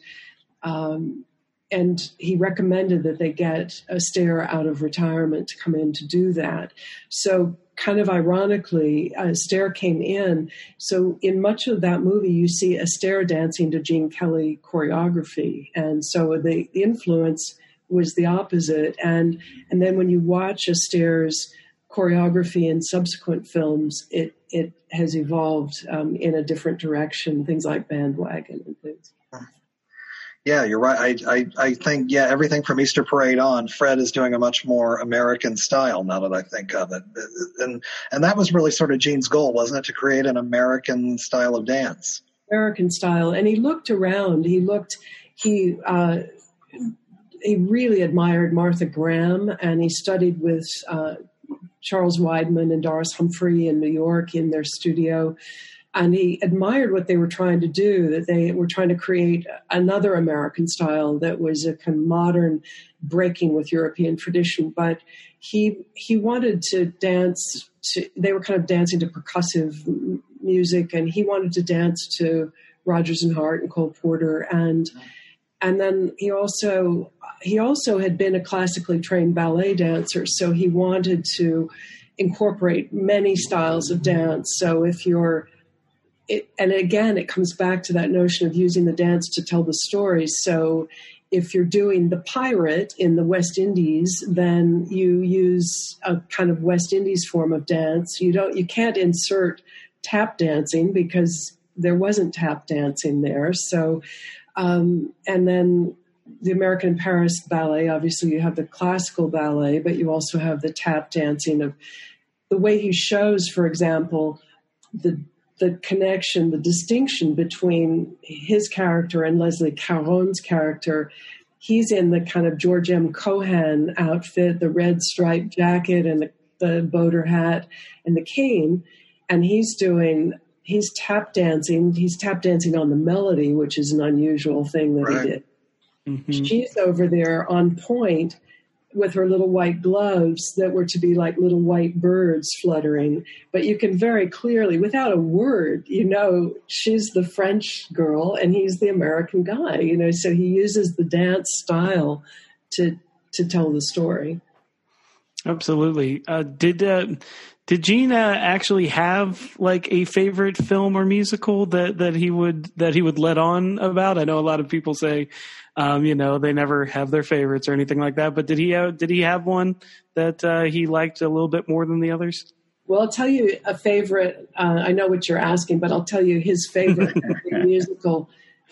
um, And he recommended that they get Astaire out of retirement to come in to do that. So kind of ironically, Astaire came in. So in much of that movie, you see Astaire dancing to Gene Kelly choreography. And so the, the influence was the opposite. And, and then when you watch Astaire's choreography in subsequent films, it, it has evolved um, in a different direction, things like Bandwagon and things. Yeah, you're right. I, I, I think, yeah, everything from Easter Parade on, Fred is doing a much more American style now that I think of it. And, and that was really sort of Gene's goal, wasn't it, to create an American style of dance? American style. And he looked around. He looked, he, uh, he really admired Martha Graham, and he studied with uh, Charles Weidman and Doris Humphrey in New York in their studio. And he admired what they were trying to do, that they were trying to create another American style that was a kind of modern breaking with European tradition. But he he wanted to dance to, they were kind of dancing to percussive music, and he wanted to dance to Rodgers and Hart and Cole Porter, and and then he also he also had been a classically trained ballet dancer, so he wanted to incorporate many styles of dance. So if you're it, and again, it comes back to that notion of using the dance to tell the story. So if you're doing the pirate in the West Indies, then you use a kind of West Indies form of dance. You don't, you can't insert tap dancing because there wasn't tap dancing there. So, um, and then the American in Paris ballet, obviously you have the classical ballet, but you also have the tap dancing of the way he shows, for example, the the connection, the distinction between his character and Leslie Caron's character. He's in the kind of George M. Cohan outfit, the red striped jacket and the, the boater hat and the cane. And he's doing, he's tap dancing. He's tap dancing on the melody, which is an unusual thing that right. he did. Mm-hmm. She's over there on point with her little white gloves that were to be like little white birds fluttering. But you can very clearly, without a word, you know, she's the French girl and he's the American guy, you know, so he uses the dance style to to tell the story. Absolutely. Uh, did uh, did Gene uh, actually have like a favorite film or musical that, that he would that he would let on about? I know a lot of people say, Um, you know, they never have their favorites or anything like that. But did he have, did he have one that uh, he liked a little bit more than the others? Well, I'll tell you a favorite. Uh, I know what you're asking, but I'll tell you his favorite musical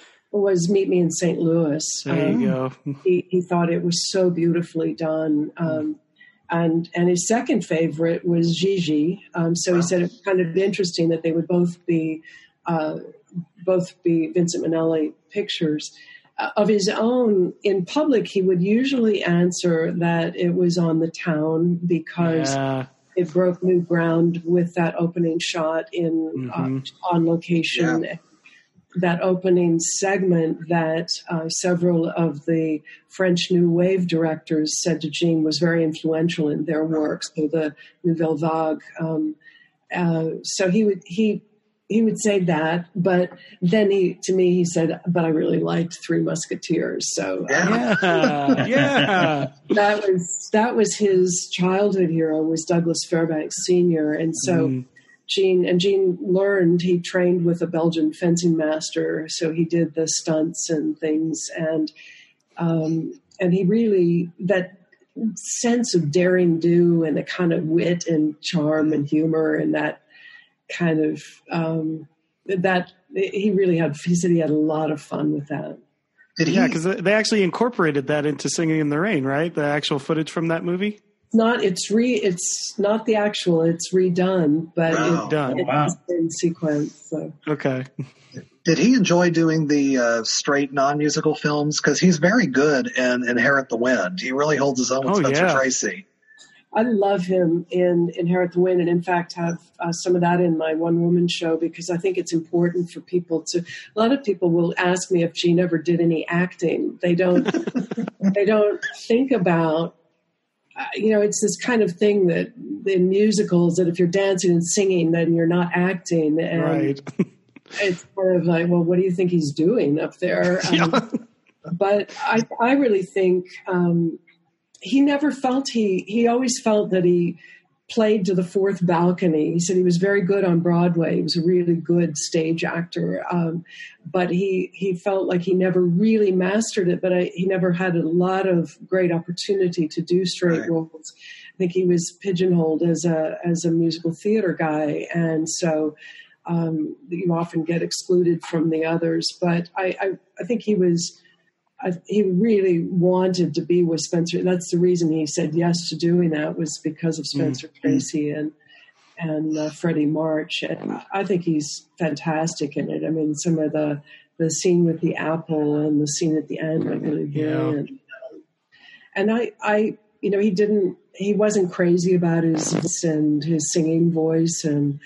was Meet Me in Saint Louis. There um, you go. he, he thought it was so beautifully done. Um, and and his second favorite was Gigi. Um, so he said it was kind of interesting that they would both be uh, both be Vincent Minnelli pictures. Of his own, in public, he would usually answer that it was On the Town because yeah. it broke new ground with that opening shot in mm-hmm. uh, on location. Yeah. That opening segment that uh, several of the French New Wave directors said to Gene was very influential in their work. So the Nouvelle Vague. Um, uh, so he would he. He would say that, but then he, to me, he said, but I really liked Three Musketeers. So yeah, uh, yeah, that was, that was his childhood hero was Douglas Fairbanks Senior. And so mm. Gene, and Gene learned, he trained with a Belgian fencing master. So he did the stunts and things. And, um, and he really, that sense of daring do and the kind of wit and charm and humor and that, kind of um, that he really had. He said he had a lot of fun with that. Did he? Yeah, because they actually incorporated that into Singing in the Rain, right? The actual footage from that movie. Not it's re. It's not the actual. It's redone, but wow. it's done. It's wow. in sequence. So okay. Did he enjoy doing the uh, straight non-musical films? Because he's very good in Inherit the Wind. He really holds his own with oh, Spencer yeah. Tracy. I love him in Inherit the Wind, and in fact have uh, some of that in my one-woman show because I think it's important for people to. A lot of people will ask me if Gene ever did any acting. They don't. they don't think about. Uh, you know, it's this kind of thing that in musicals that if you're dancing and singing, then you're not acting, and right. It's kind of like, well, what do you think he's doing up there? Um, yeah. But I, I really think. Um, He never felt he, he always felt that he played to the fourth balcony. He said he was very good on Broadway. He was a really good stage actor. Um, but he, he felt like he never really mastered it, but I, he never had a lot of great opportunity to do straight right. roles. I think he was pigeonholed as a, as a musical theater guy. And so um, you often get excluded from the others. But I, I, I think he was... I, he really wanted to be with Spencer. That's the reason he said yes to doing that was because of Spencer mm-hmm. Tracy and and uh, Freddie March. And I think he's fantastic in it. I mean, some of the the scene with the apple and the scene at the end are really brilliant. Yeah. And I, I, you know, he didn't. He wasn't crazy about his and his singing voice, and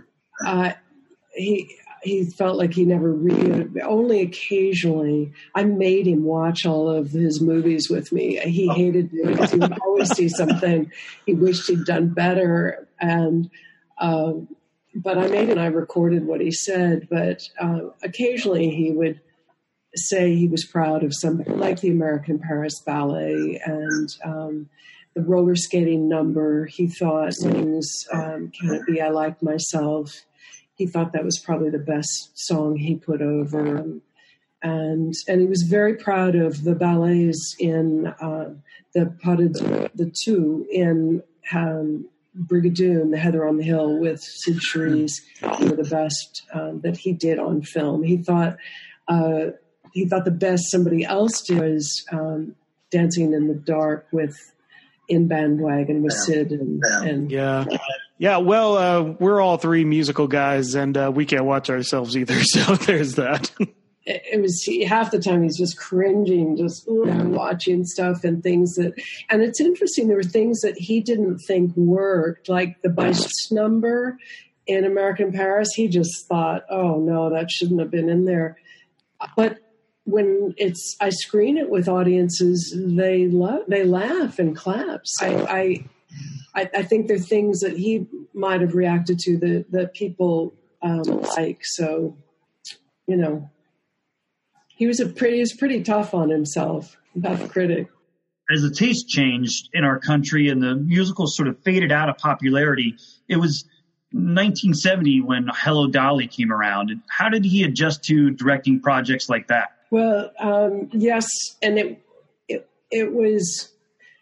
uh, he. He felt like he never really, only occasionally, I made him watch all of his movies with me. He hated doing it. He would always see something he wished he'd done better. And, um, but I made and I recorded what he said, but uh, occasionally he would say he was proud of something like the American Paris Ballet and um, the roller skating number. He thought things, um, Can It Be I Like Myself? He thought that was probably the best song he put over. Um, and and he was very proud of the ballets in uh, the Pas de Deux, the two in um, Brigadoon, The Heather on the Hill with Sid Charisse, were the best um, that he did on film. He thought uh, he thought the best somebody else did was um, Dancing in the Dark with In Bandwagon with Sid and, and yeah. Yeah, well, uh, we're all three musical guys, and uh, we can't watch ourselves either, so there's that. It, it was he, half the time he's just cringing, just you know, watching stuff and things that, and it's interesting, there were things that he didn't think worked, like the Bice number in American Paris. He just thought, oh no, that shouldn't have been in there. But when it's, I screen it with audiences, they love, they laugh and clap. So I, I, I think there are things that he might have reacted to that, that people um, like. So, you know, he was a pretty, he was pretty tough on himself, tough critic. As the taste changed in our country and the musicals sort of faded out of popularity, it was nineteen seventy when Hello, Dolly came around. How did he adjust to directing projects like that? Well, um, yes, and it it, it was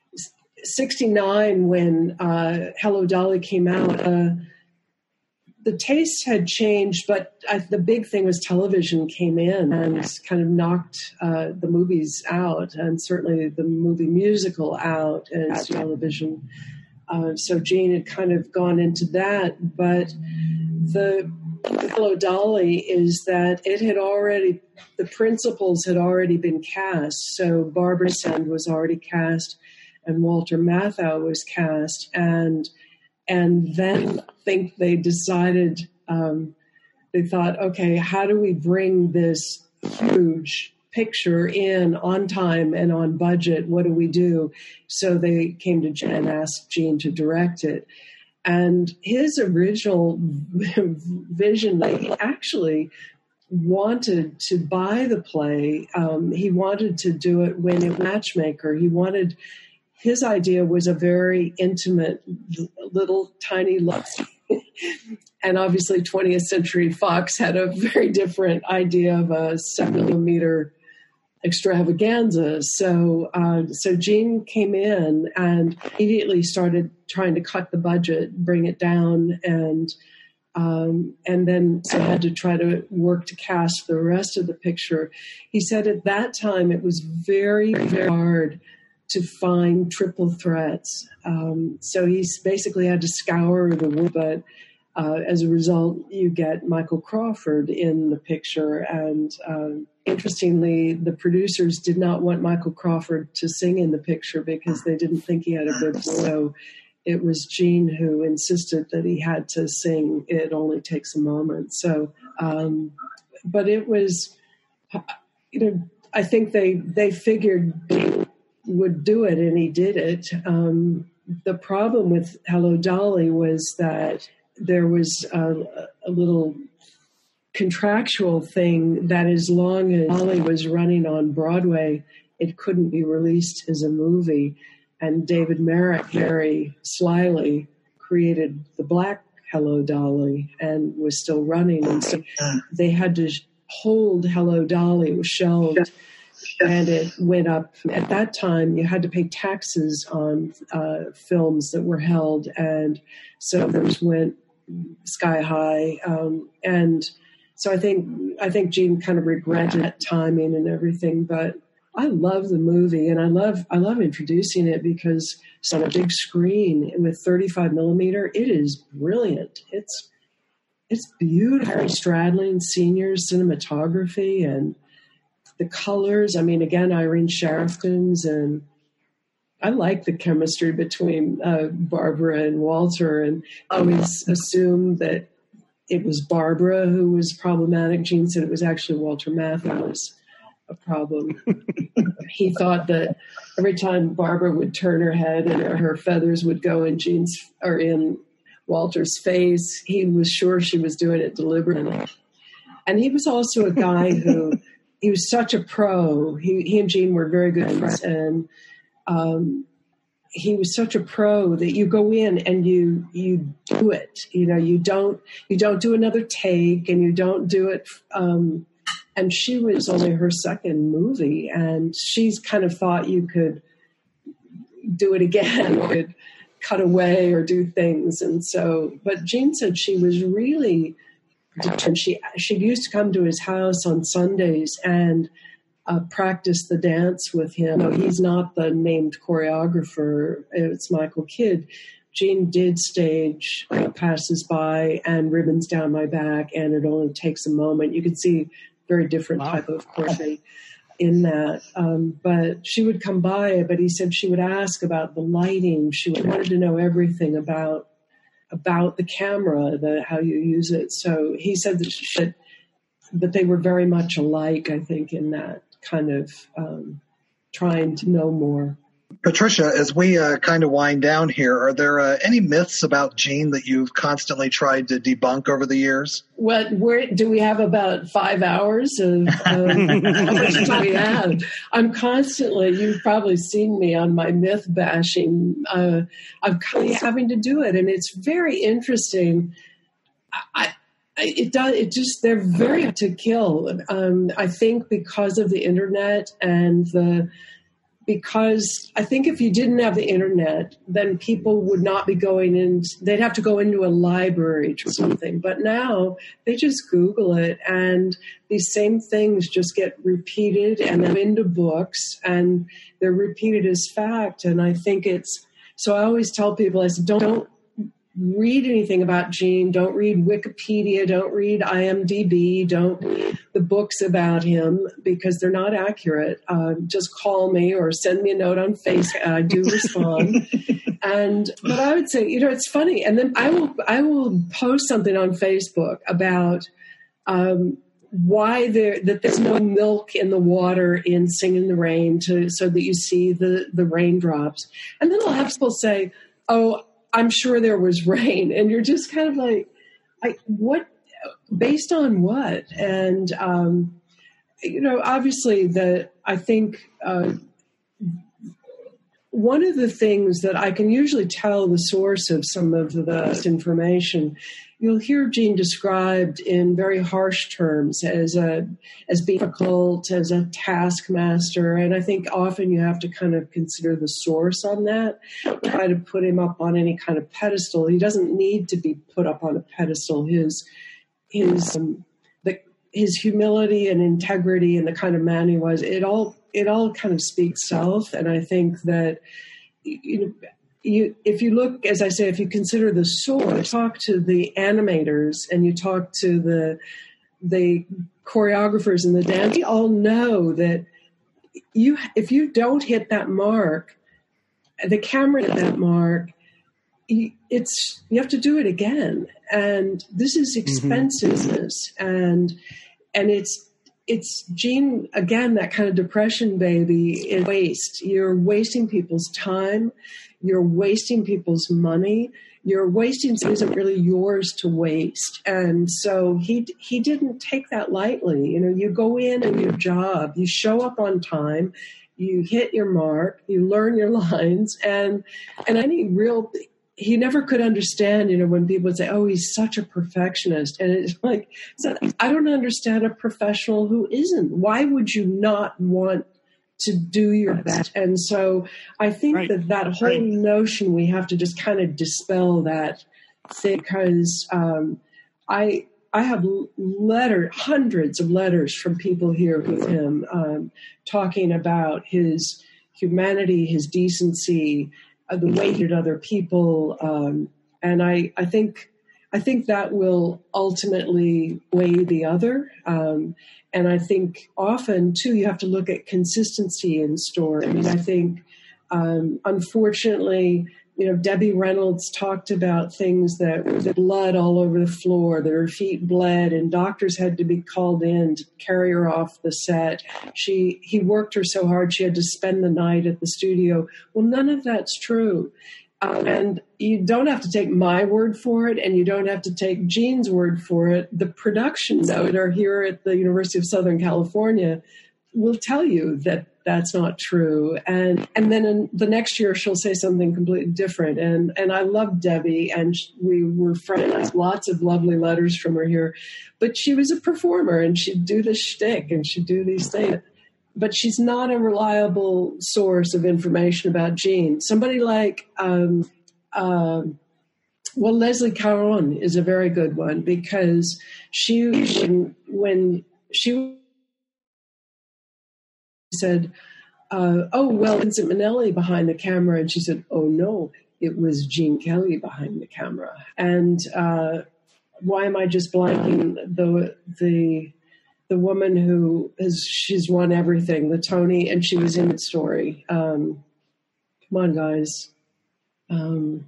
sixty-nine when uh, Hello, Dolly came out. Uh, the taste had changed, but I, the big thing was television came in and kind of knocked uh, the movies out, and certainly the movie musical out as television. Uh, so Gene had kind of gone into that, but the Hello, Dolly is that it had already, the principals had already been cast. So Barbara Sand was already cast, and Walter Matthau was cast, and and then I think they decided, um, they thought, okay, how do we bring this huge picture in on time and on budget? What do we do? So they came to Gene and asked Gene to direct it. And his original vision, he actually wanted to buy the play. Um, he wanted to do it when it was Matchmaker. He wanted, his idea was a very intimate, little tiny look. And obviously twentieth Century Fox had a very different idea of a seven millimeter extravaganza. So, uh, so Gene came in and immediately started trying to cut the budget, bring it down, and um, and then so had to try to work to cast the rest of the picture. He said at that time it was very, very hard to find triple threats. Um, so he's basically had to scour the wood, but uh, as a result, you get Michael Crawford in the picture. And um, interestingly, the producers did not want Michael Crawford to sing in the picture because they didn't think he had a good voice. So it was Gene who insisted that he had to sing It Only Takes a Moment. So, um, but it was, you know, I think they, they figured Gene would do it, and he did it. Um, the problem with Hello, Dolly was that there was a, a little contractual thing that as long as Dolly was running on Broadway, it couldn't be released as a movie. And David Merrick very slyly created the black Hello, Dolly and was still running. And so they had to hold Hello, Dolly. It was shelved. And it went up. At that time, you had to pay taxes on uh, films that were held. And so those went sky high. Um, and so I think I think Gene kind of regretted that timing and everything. But I love the movie, and I love I love introducing it because it's on a big screen with thirty-five millimeter. It is brilliant. It's it's beautiful. Harry Stradlin, seniors cinematography, and the colors. I mean, again, Irene Shafton's, and I like the chemistry between uh, Barbara and Walter, and I always assumed that it was Barbara who was problematic. Gene said it was actually Walter Matthau was a problem. He thought that every time Barbara would turn her head and her feathers would go in Gene's or in Walter's face. He was sure she was doing it deliberately. And he was also a guy who, he was such a pro. He, he and Jean were very good friends. And um, he was such a pro that you go in and you you do it. You know, you don't you don't do another take, and you don't do it. Um, and she was only her second movie, and she's kind of thought you could do it again, or could cut away or do things. And so, but Jean said she was really determined. She she used to come to his house on Sundays and Uh, practice the dance with him. No, he's not the named choreographer. It's Michael Kidd. Jean did stage uh, Passes By and Ribbons Down My Back, and It Only Takes a Moment. You can see very different wow. type of choreography in that. Um, but she would come by, but he said she would ask about the lighting. She wanted to know everything about about the camera, the how you use it. So he said that, she, that they were very much alike, I think, in that kind of um, trying to know more. Patricia, as we uh, kind of wind down here, are there uh, any myths about Jean that you've constantly tried to debunk over the years? What? Where do we have about five hours of? Um, how much do we have? I'm constantly. You've probably seen me on my myth bashing. Uh, I'm constantly having to do it, and it's very interesting. I. It does. It just, they're very hard to kill. Um, I think because of the internet and the, because I think if you didn't have the internet, then people would not be going in. They'd have to go into a library or something. But now they just Google it, and these same things just get repeated and then into books, and they're repeated as fact. And I think it's, so I always tell people, I said, don't, don't read anything about Jean. Don't read Wikipedia. Don't read I M D B. Don't read the books about him, because they're not accurate. Uh, just call me or send me a note on Facebook. I do respond. And but I would say, you know, it's funny. And then I will I will post something on Facebook about um, why there that there's no milk in the water in Singing in the Rain, to so that you see the the raindrops. And then I'll have people say, "Oh, I'm sure there was rain," and you're just kind of like, I, what, based on what? And, um, you know, obviously that I think uh, one of the things that I can usually tell the source of some of the information, you'll hear Jean described in very harsh terms as a as being difficult, as a taskmaster, and I think often you have to kind of consider the source on that. Try to put him up on any kind of pedestal. He doesn't need to be put up on a pedestal. His his um, the his humility and integrity and the kind of man he was, it all it all kind of speaks self. And I think that, you know, You, if you look, as I say, if you consider the source, talk to the animators and you talk to the the choreographers and the dance, they all know that you, if you don't hit that mark, the camera hit that mark, you, it's you have to do it again. And this is expensiveness, mm-hmm. and and it's. It's Jean, again, that kind of depression baby is waste. You're wasting people's time. You're wasting people's money. You're wasting something that isn't really yours to waste. And so he he didn't take that lightly. You know, you go in and your job, you show up on time, you hit your mark, you learn your lines, and and any real. He never could understand, you know, when people would say, "Oh, he's such a perfectionist," and it's like, I don't understand a professional who isn't. Why would you not want to do your best? And so, I think right. that that whole right. notion we have to just kind of dispel that thing, because um, I I have letter hundreds of letters from people here with him um, talking about his humanity, his decency. Uh, the way he did other people, um, and I, I think, I think that will ultimately weigh the other. Um, and I think often too, you have to look at consistency in stories. I think, um, unfortunately, you know, Debbie Reynolds talked about things that the blood all over the floor, that her feet bled, and doctors had to be called in to carry her off the set. She, he worked her so hard she had to spend the night at the studio. Well, none of that's true. Uh, and you don't have to take my word for it, and you don't have to take Jean's word for it. The production note or here at the University of Southern California will tell you that that's not true. And and then in the next year, she'll say something completely different. And and I love Debbie, and we were friends. Lots of lovely letters from her here. But she was a performer, and she'd do this shtick, and she'd do these things. But she's not a reliable source of information about Jean. Somebody like, um, uh, well, Leslie Caron is a very good one, because she, when, when she said, uh, oh, well, Vincent Minnelli behind the camera, and she said, oh, no, it was Gene Kelly behind the camera. And uh, why am I just blanking the the... the woman who has, she's won everything, the Tony, and she was in the story. Um, come on, guys. Um,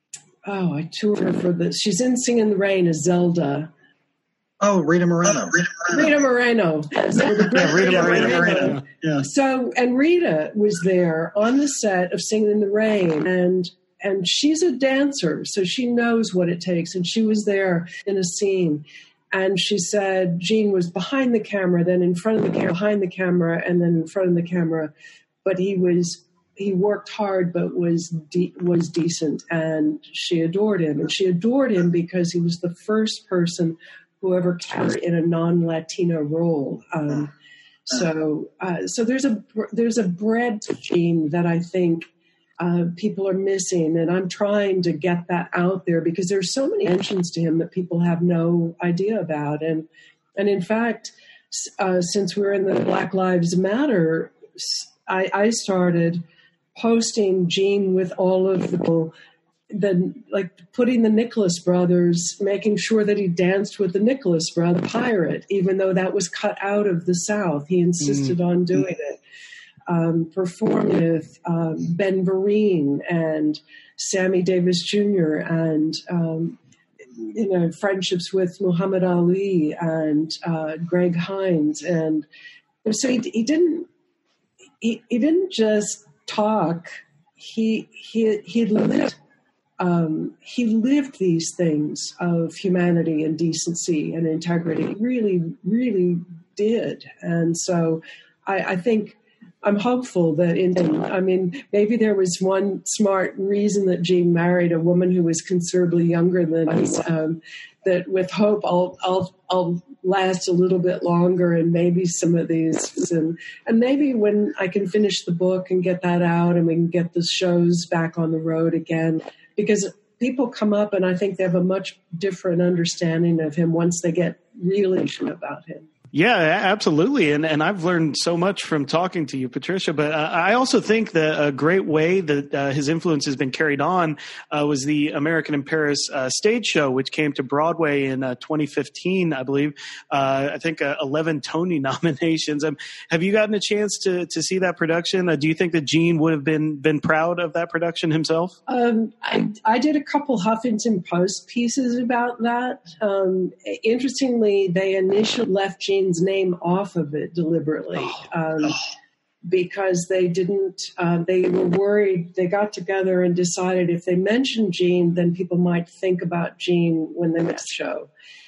oh, I toured her for this. She's in Sing in the Rain as Zelda. Oh, Rita Moreno. Rita Moreno. So, yeah, Rita Moreno. Moreno. Yeah. So, and Rita was there on the set of Singing in the Rain, and and she's a dancer, so she knows what it takes, and she was there in a scene. And she said Gene was behind the camera, then in front of the camera, behind the camera, and then in front of the camera. But he was he worked hard, but was de- was decent, and she adored him. And she adored him because he was the first person who ever cast in a non-Latino role. Um, so uh, so there's a there's a breadth to Gene that I think Uh, people are missing, and I'm trying to get that out there because there's so many mentions to him that people have no idea about. And and in fact, uh, since we're in the Black Lives Matter, I, I started posting Gene with all of the, the like putting the Nicholas brothers, making sure that he danced with the Nicholas brother pirate, even though that was cut out of the South. He insisted mm. on doing it. Um, performed with um, Ben Vereen and Sammy Davis Junior and, um, you know, friendships with Muhammad Ali and uh, Greg Hines. And so he, he didn't he, he didn't just talk. He he he lived um, he lived these things of humanity and decency and integrity. He really, really did. And so I, I think I'm hopeful that in, I mean, maybe there was one smart reason that Gene married a woman who was considerably younger than us, um, that with hope I'll, I'll, I'll last a little bit longer, and maybe some of these, and, and maybe when I can finish the book and get that out and we can get the shows back on the road again, because people come up and I think they have a much different understanding of him once they get really sure about him. Yeah, absolutely. And and I've learned so much from talking to you, Patricia. But uh, I also think that a great way that uh, his influence has been carried on uh, was the American in Paris uh, stage show, which came to Broadway in uh, twenty fifteen, I believe. Uh, I think uh, eleven Tony nominations. Um, have you gotten a chance to to see that production? Uh, do you think that Gene would have been been proud of that production himself? Um, I, I did a couple Huffington Post pieces about that. Um, interestingly, they initially left Gene name off of it deliberately um, because they didn't, uh, they were worried. They got together and decided if they mentioned Gene, then people might think about Gene when they met the show.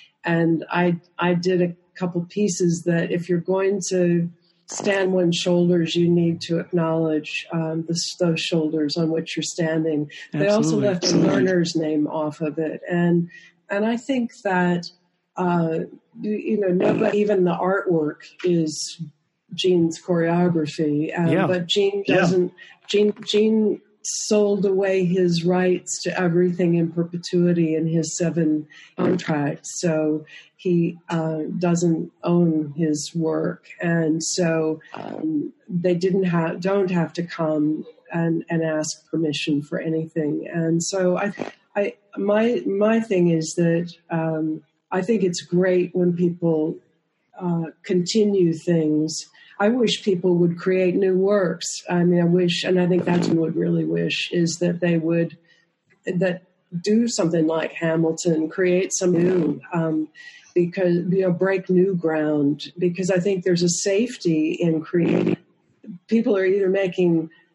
And I, I did a couple pieces that if you're going to stand on shoulders, you need to acknowledge um, the, those shoulders on which you're standing. Absolutely. They also left the learner's name off of it. And, and I think that Uh, you know, nobody, even the artwork is Gene's choreography, um, yeah. but Gene doesn't. Yeah. Gene Gene sold away his rights to everything in perpetuity in his seven contracts, so he uh, doesn't own his work, and so um, they didn't have, don't have to come and, and ask permission for anything, and so I, I my my thing is that. Um, I think it's great when people uh, continue things. I wish people would create new works. I mean, I wish, and I think that's what I would really wish, is that they would that do something like Hamilton, create some new, um, because, you know, break new ground, because I think there's a safety in creating. People are either making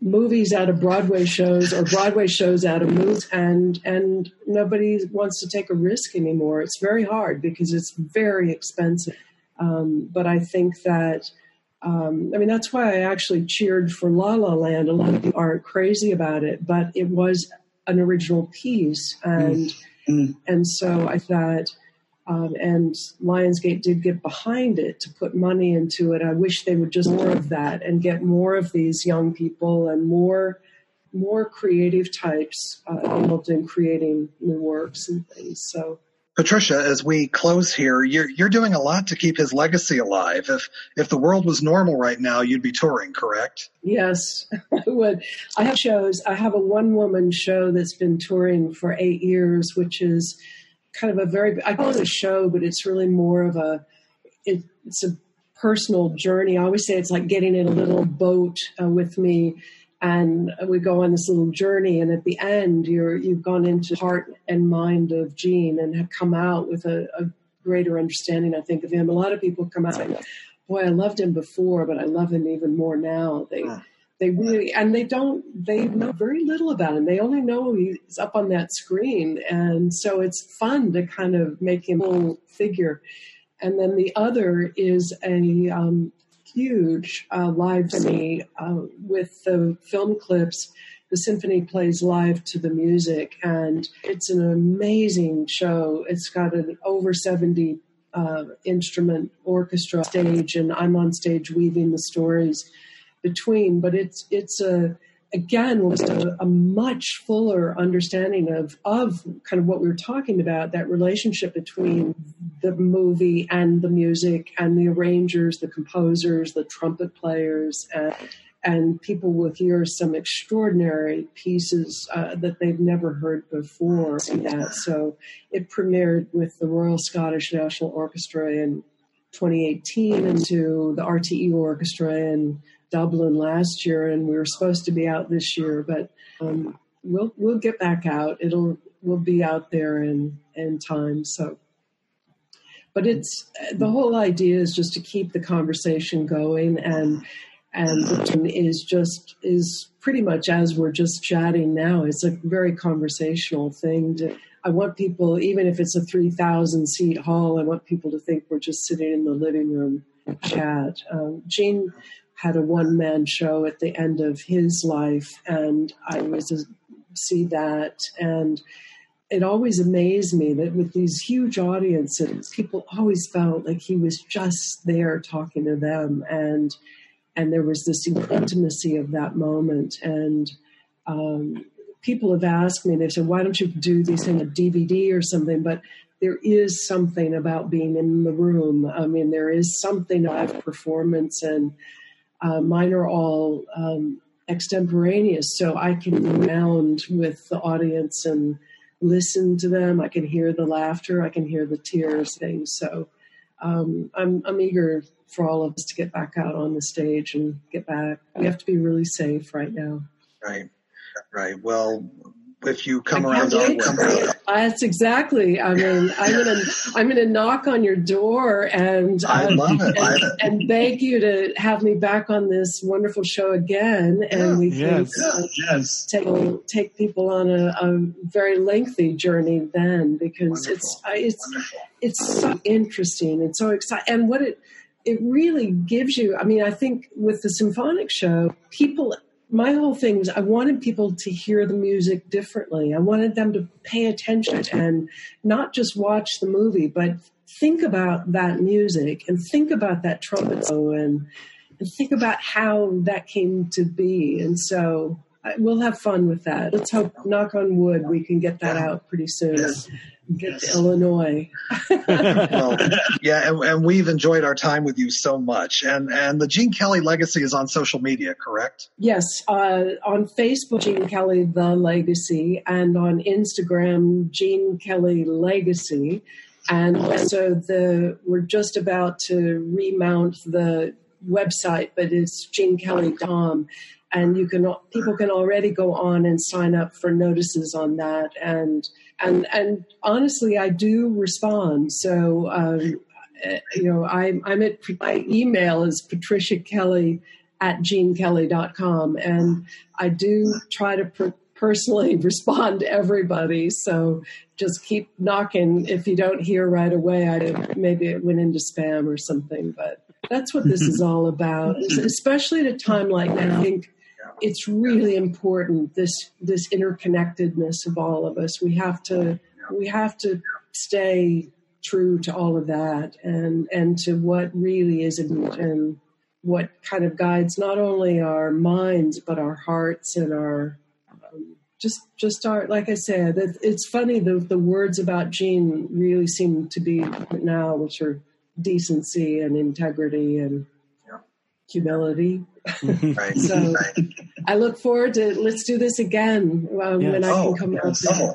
movies out of Broadway shows or Broadway shows out of movies, and and nobody wants to take a risk anymore. It's very hard because it's very expensive. Um, but I think that, um, I mean, that's why I actually cheered for La La Land. A lot of people aren't crazy about it, but it was an original piece. And mm-hmm. and so I thought, um, and Lionsgate did get behind it to put money into it. I wish they would just more of that and get more of these young people and more more creative types uh, involved in creating new works and things. So. Patricia, as we close here, you're you're doing a lot to keep his legacy alive. If if the world was normal right now, you'd be touring, correct? Yes, I would. I have shows. I have a one-woman show that's been touring for eight years, which is kind of a very, I call it a show, but it's really more of a, it, it's a personal journey. I always say it's like getting in a little boat uh, with me, and we go on this little journey, and at the end, you're, you've gone into the heart and mind of Gene and have come out with a, a greater understanding, I think, of him. A lot of people come out saying, boy, I loved him before, but I love him even more now. They they really, and they don't, they know very little about him. They only know he's up on that screen. And so it's fun to kind of make him a little figure. And then the other is a um, huge uh, live symphony uh, with the film clips. The symphony plays live to the music, and it's an amazing show. It's got an over seventy uh, instrument orchestra stage, and I'm on stage weaving the stories between. But it's it's a again was a, a much fuller understanding of of kind of what we were talking about, that relationship between the movie and the music and the arrangers, the composers, the trumpet players, and, and people will hear some extraordinary pieces uh, that they've never heard before. That. So it premiered with the Royal Scottish National Orchestra in twenty eighteen and to the R T E Orchestra in Dublin last year, and we were supposed to be out this year, but um, we'll we'll get back out. It'll we'll be out there in in time. So. But it's the whole idea is just to keep the conversation going, and and the is just is pretty much as we're just chatting now. It's a very conversational thing. To, I want people, even if it's a three thousand seat hall, I want people to think we're just sitting in the living room and chat. Um, Gene had a one man show at the end of his life, and I was to see that. And it always amazed me that with these huge audiences, people always felt like he was just there talking to them. And and there was this intimacy of that moment. And um, people have asked me, they said, why don't you do these in a D V D or something? But there is something about being in the room. I mean, there is something about performance, and uh, mine are all um, extemporaneous. So I can be around with the audience and listen to them. I can hear the laughter. I can hear the tears. Things. So um, I'm I'm eager for all of us to get back out on the stage and get back. We have to be really safe right now. Right, right. Well, if you come around, I'll come around. That's exactly. I mean, I'm gonna I'm gonna knock on your door and um, I love it. And, and beg you to have me back on this wonderful show again, and we can yes. Uh, yes. take take people on a, a very lengthy journey then, because Wonderful. it's it's Wonderful. it's so interesting and so exciting, and what it it really gives you. I mean, I think with the symphonic show, people. My whole thing was I wanted people to hear the music differently. I wanted them to pay attention and not just watch the movie, but think about that music and think about that trumpet solo and, and think about how that came to be. And so I, we'll have fun with that. Let's hope, knock on wood, we can get that out pretty soon. Yes. Get yes. to Illinois. Well, yeah, and, and we've enjoyed our time with you so much. And and the Gene Kelly Legacy is on social media, correct? Yes, uh, on Facebook, Gene Kelly The Legacy, and on Instagram, Gene Kelly Legacy. And also, the we're just about to remount the website, but it's gene kelly dot com. And you can people can already go on and sign up for notices on that. And and and honestly, I do respond. So um, you know, I'm I'm at my email is Patricia Kelly at gene kelly dot com. And I do try to per- personally respond to everybody. So just keep knocking. If you don't hear right away, I maybe it went into spam or something. But that's what this is all about, especially at a time like now. I think it's really important, this this interconnectedness of all of us. We have to we have to stay true to all of that, and and to what really is and, and what kind of guides not only our minds but our hearts and our um, just just our, like I said, it, it's funny, the the words about Gene really seem to be now, which are decency and integrity and humility. Right. So I look forward to, let's do this again uh, yes. when I oh, can come yes. out.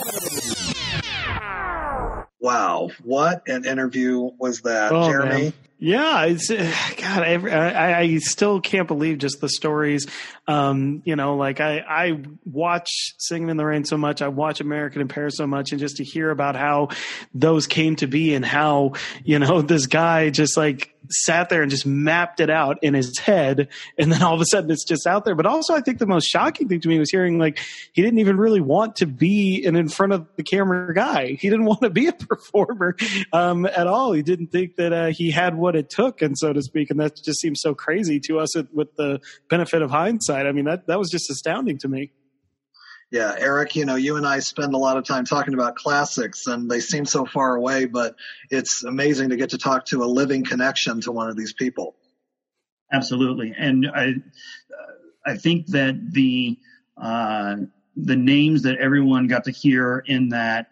Oh. Wow, what an interview was that, oh, Jeremy? Man. Yeah, it's God. Every, I, I still can't believe just the stories. Um, you know, like I, I watch Singing in the Rain so much. I watch American in Paris so much, and just to hear about how those came to be and how, you know, this guy just like sat there and just mapped it out in his head, and then all of a sudden it's just out there. But also, I think the most shocking thing to me was hearing like he didn't even really want to be an in front of the camera guy. He didn't want to be a performer um, at all. He didn't think that uh, he had what it took, and so to speak. And that just seems so crazy to us with the benefit of hindsight. I mean, that that was just astounding to me. Yeah, Eric, you know, you and I spend a lot of time talking about classics, and they seem so far away, but it's amazing to get to talk to a living connection to one of these people. Absolutely. And I, I think that the, uh, the names that everyone got to hear in that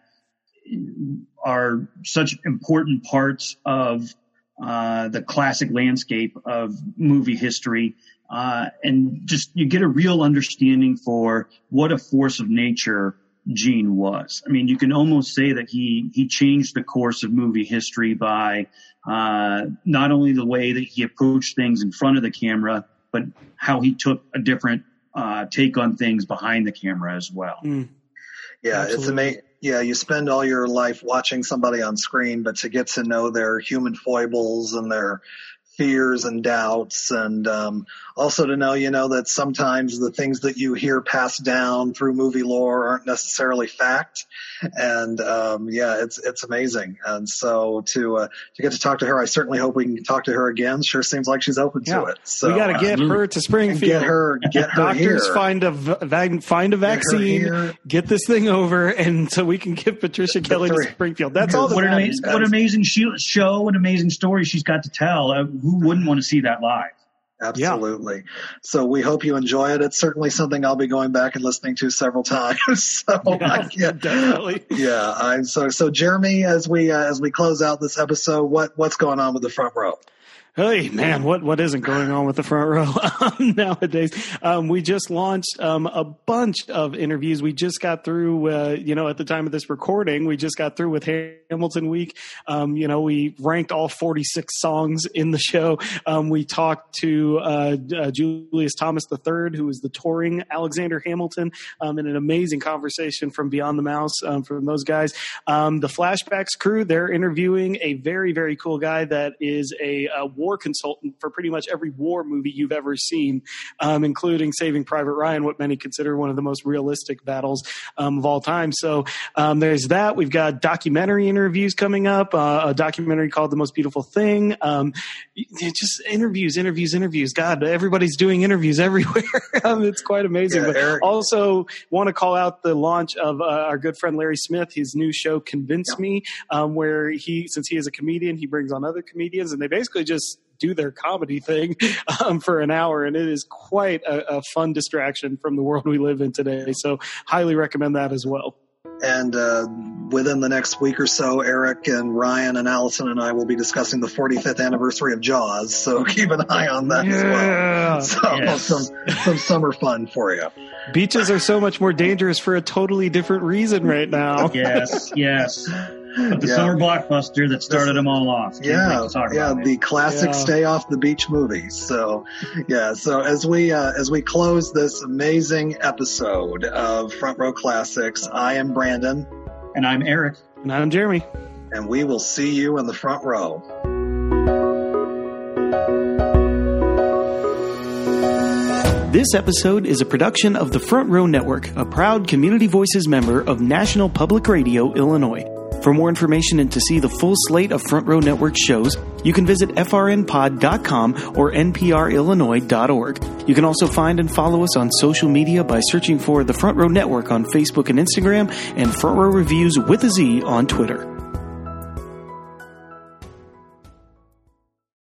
are such important parts of uh, the classic landscape of movie history. Uh, and just you get a real understanding for what a force of nature Gene was. I mean, you can almost say that he, he changed the course of movie history by uh, not only the way that he approached things in front of the camera, but how he took a different uh, take on things behind the camera as well. Mm. Yeah, Absolutely. It's amazing. Yeah, you spend all your life watching somebody on screen, but to get to know their human foibles and their fears and doubts, and um, also to know, you know, that sometimes the things that you hear passed down through movie lore aren't necessarily fact. And um, yeah, it's it's amazing. And so to uh, to get to talk to her, I certainly hope we can talk to her again. Sure seems like she's open yeah. to it. So we got to get uh, her to Springfield. Get her, get her Doctors here. find a va- find a vaccine. Get, get this thing over, and so we can get Patricia the Kelly three. to Springfield. That's all. That what, an matters, amazing, what an amazing show! What an amazing story she's got to tell. Uh, who wouldn't want to see that live? Absolutely. Yeah. So we hope you enjoy it. It's certainly something I'll be going back and listening to several times. so yeah, yeah, definitely. Yeah. I'm so, so Jeremy, as we, uh, as we close out this episode, what, what's going on with the front row? Hey, man, what, what isn't going on with the front row um, nowadays? Um, we just launched um, a bunch of interviews. We just got through, uh, you know, at the time of this recording, we just got through with Hamilton Week. Um, you know, we ranked all forty-six songs in the show. Um, we talked to uh, uh, Julius Thomas the third, who is the touring Alexander Hamilton, um, in an amazing conversation from Beyond the Mouse um, from those guys. Um, the Flashbacks crew, they're interviewing a very, very cool guy that is a, a war consultant for pretty much every war movie you've ever seen, um, including Saving Private Ryan, what many consider one of the most realistic battles um, of all time. So um, there's that. We've got documentary interviews coming up, uh, a documentary called The Most Beautiful Thing. Um, just interviews, interviews, interviews. God, everybody's doing interviews everywhere. um, it's quite amazing. Yeah, but Eric. Also want to call out the launch of uh, our good friend Larry Smith, his new show, Convince yeah. Me, um, where he, since he is a comedian, he brings on other comedians, and they basically just do their comedy thing um, for an hour, and it is quite a, a fun distraction from the world we live in today. So highly recommend that as well. And uh, within the next week or so, Eric and Ryan and Allison and I will be discussing the forty-fifth anniversary of Jaws. So keep an eye on that yeah. as well. So yes. some, some summer fun for you. Beaches are so much more dangerous for a totally different reason right now. Yes, yes. But the yeah. summer blockbuster that started them all off. Can't yeah, yeah, it. the classic yeah. stay off the beach movies. So, yeah, so as we uh, as we close this amazing episode of Front Row Classics, I am Brandon, and I'm Eric, and I'm Jeremy, and we will see you in the front row. This episode is a production of the Front Row Network, a proud Community Voices member of National Public Radio, Illinois. For more information and to see the full slate of Front Row Network shows, you can visit f r n pod dot com or n p r illinois dot org. You can also find and follow us on social media by searching for the Front Row Network on Facebook and Instagram and Front Row Reviews with a Z on Twitter.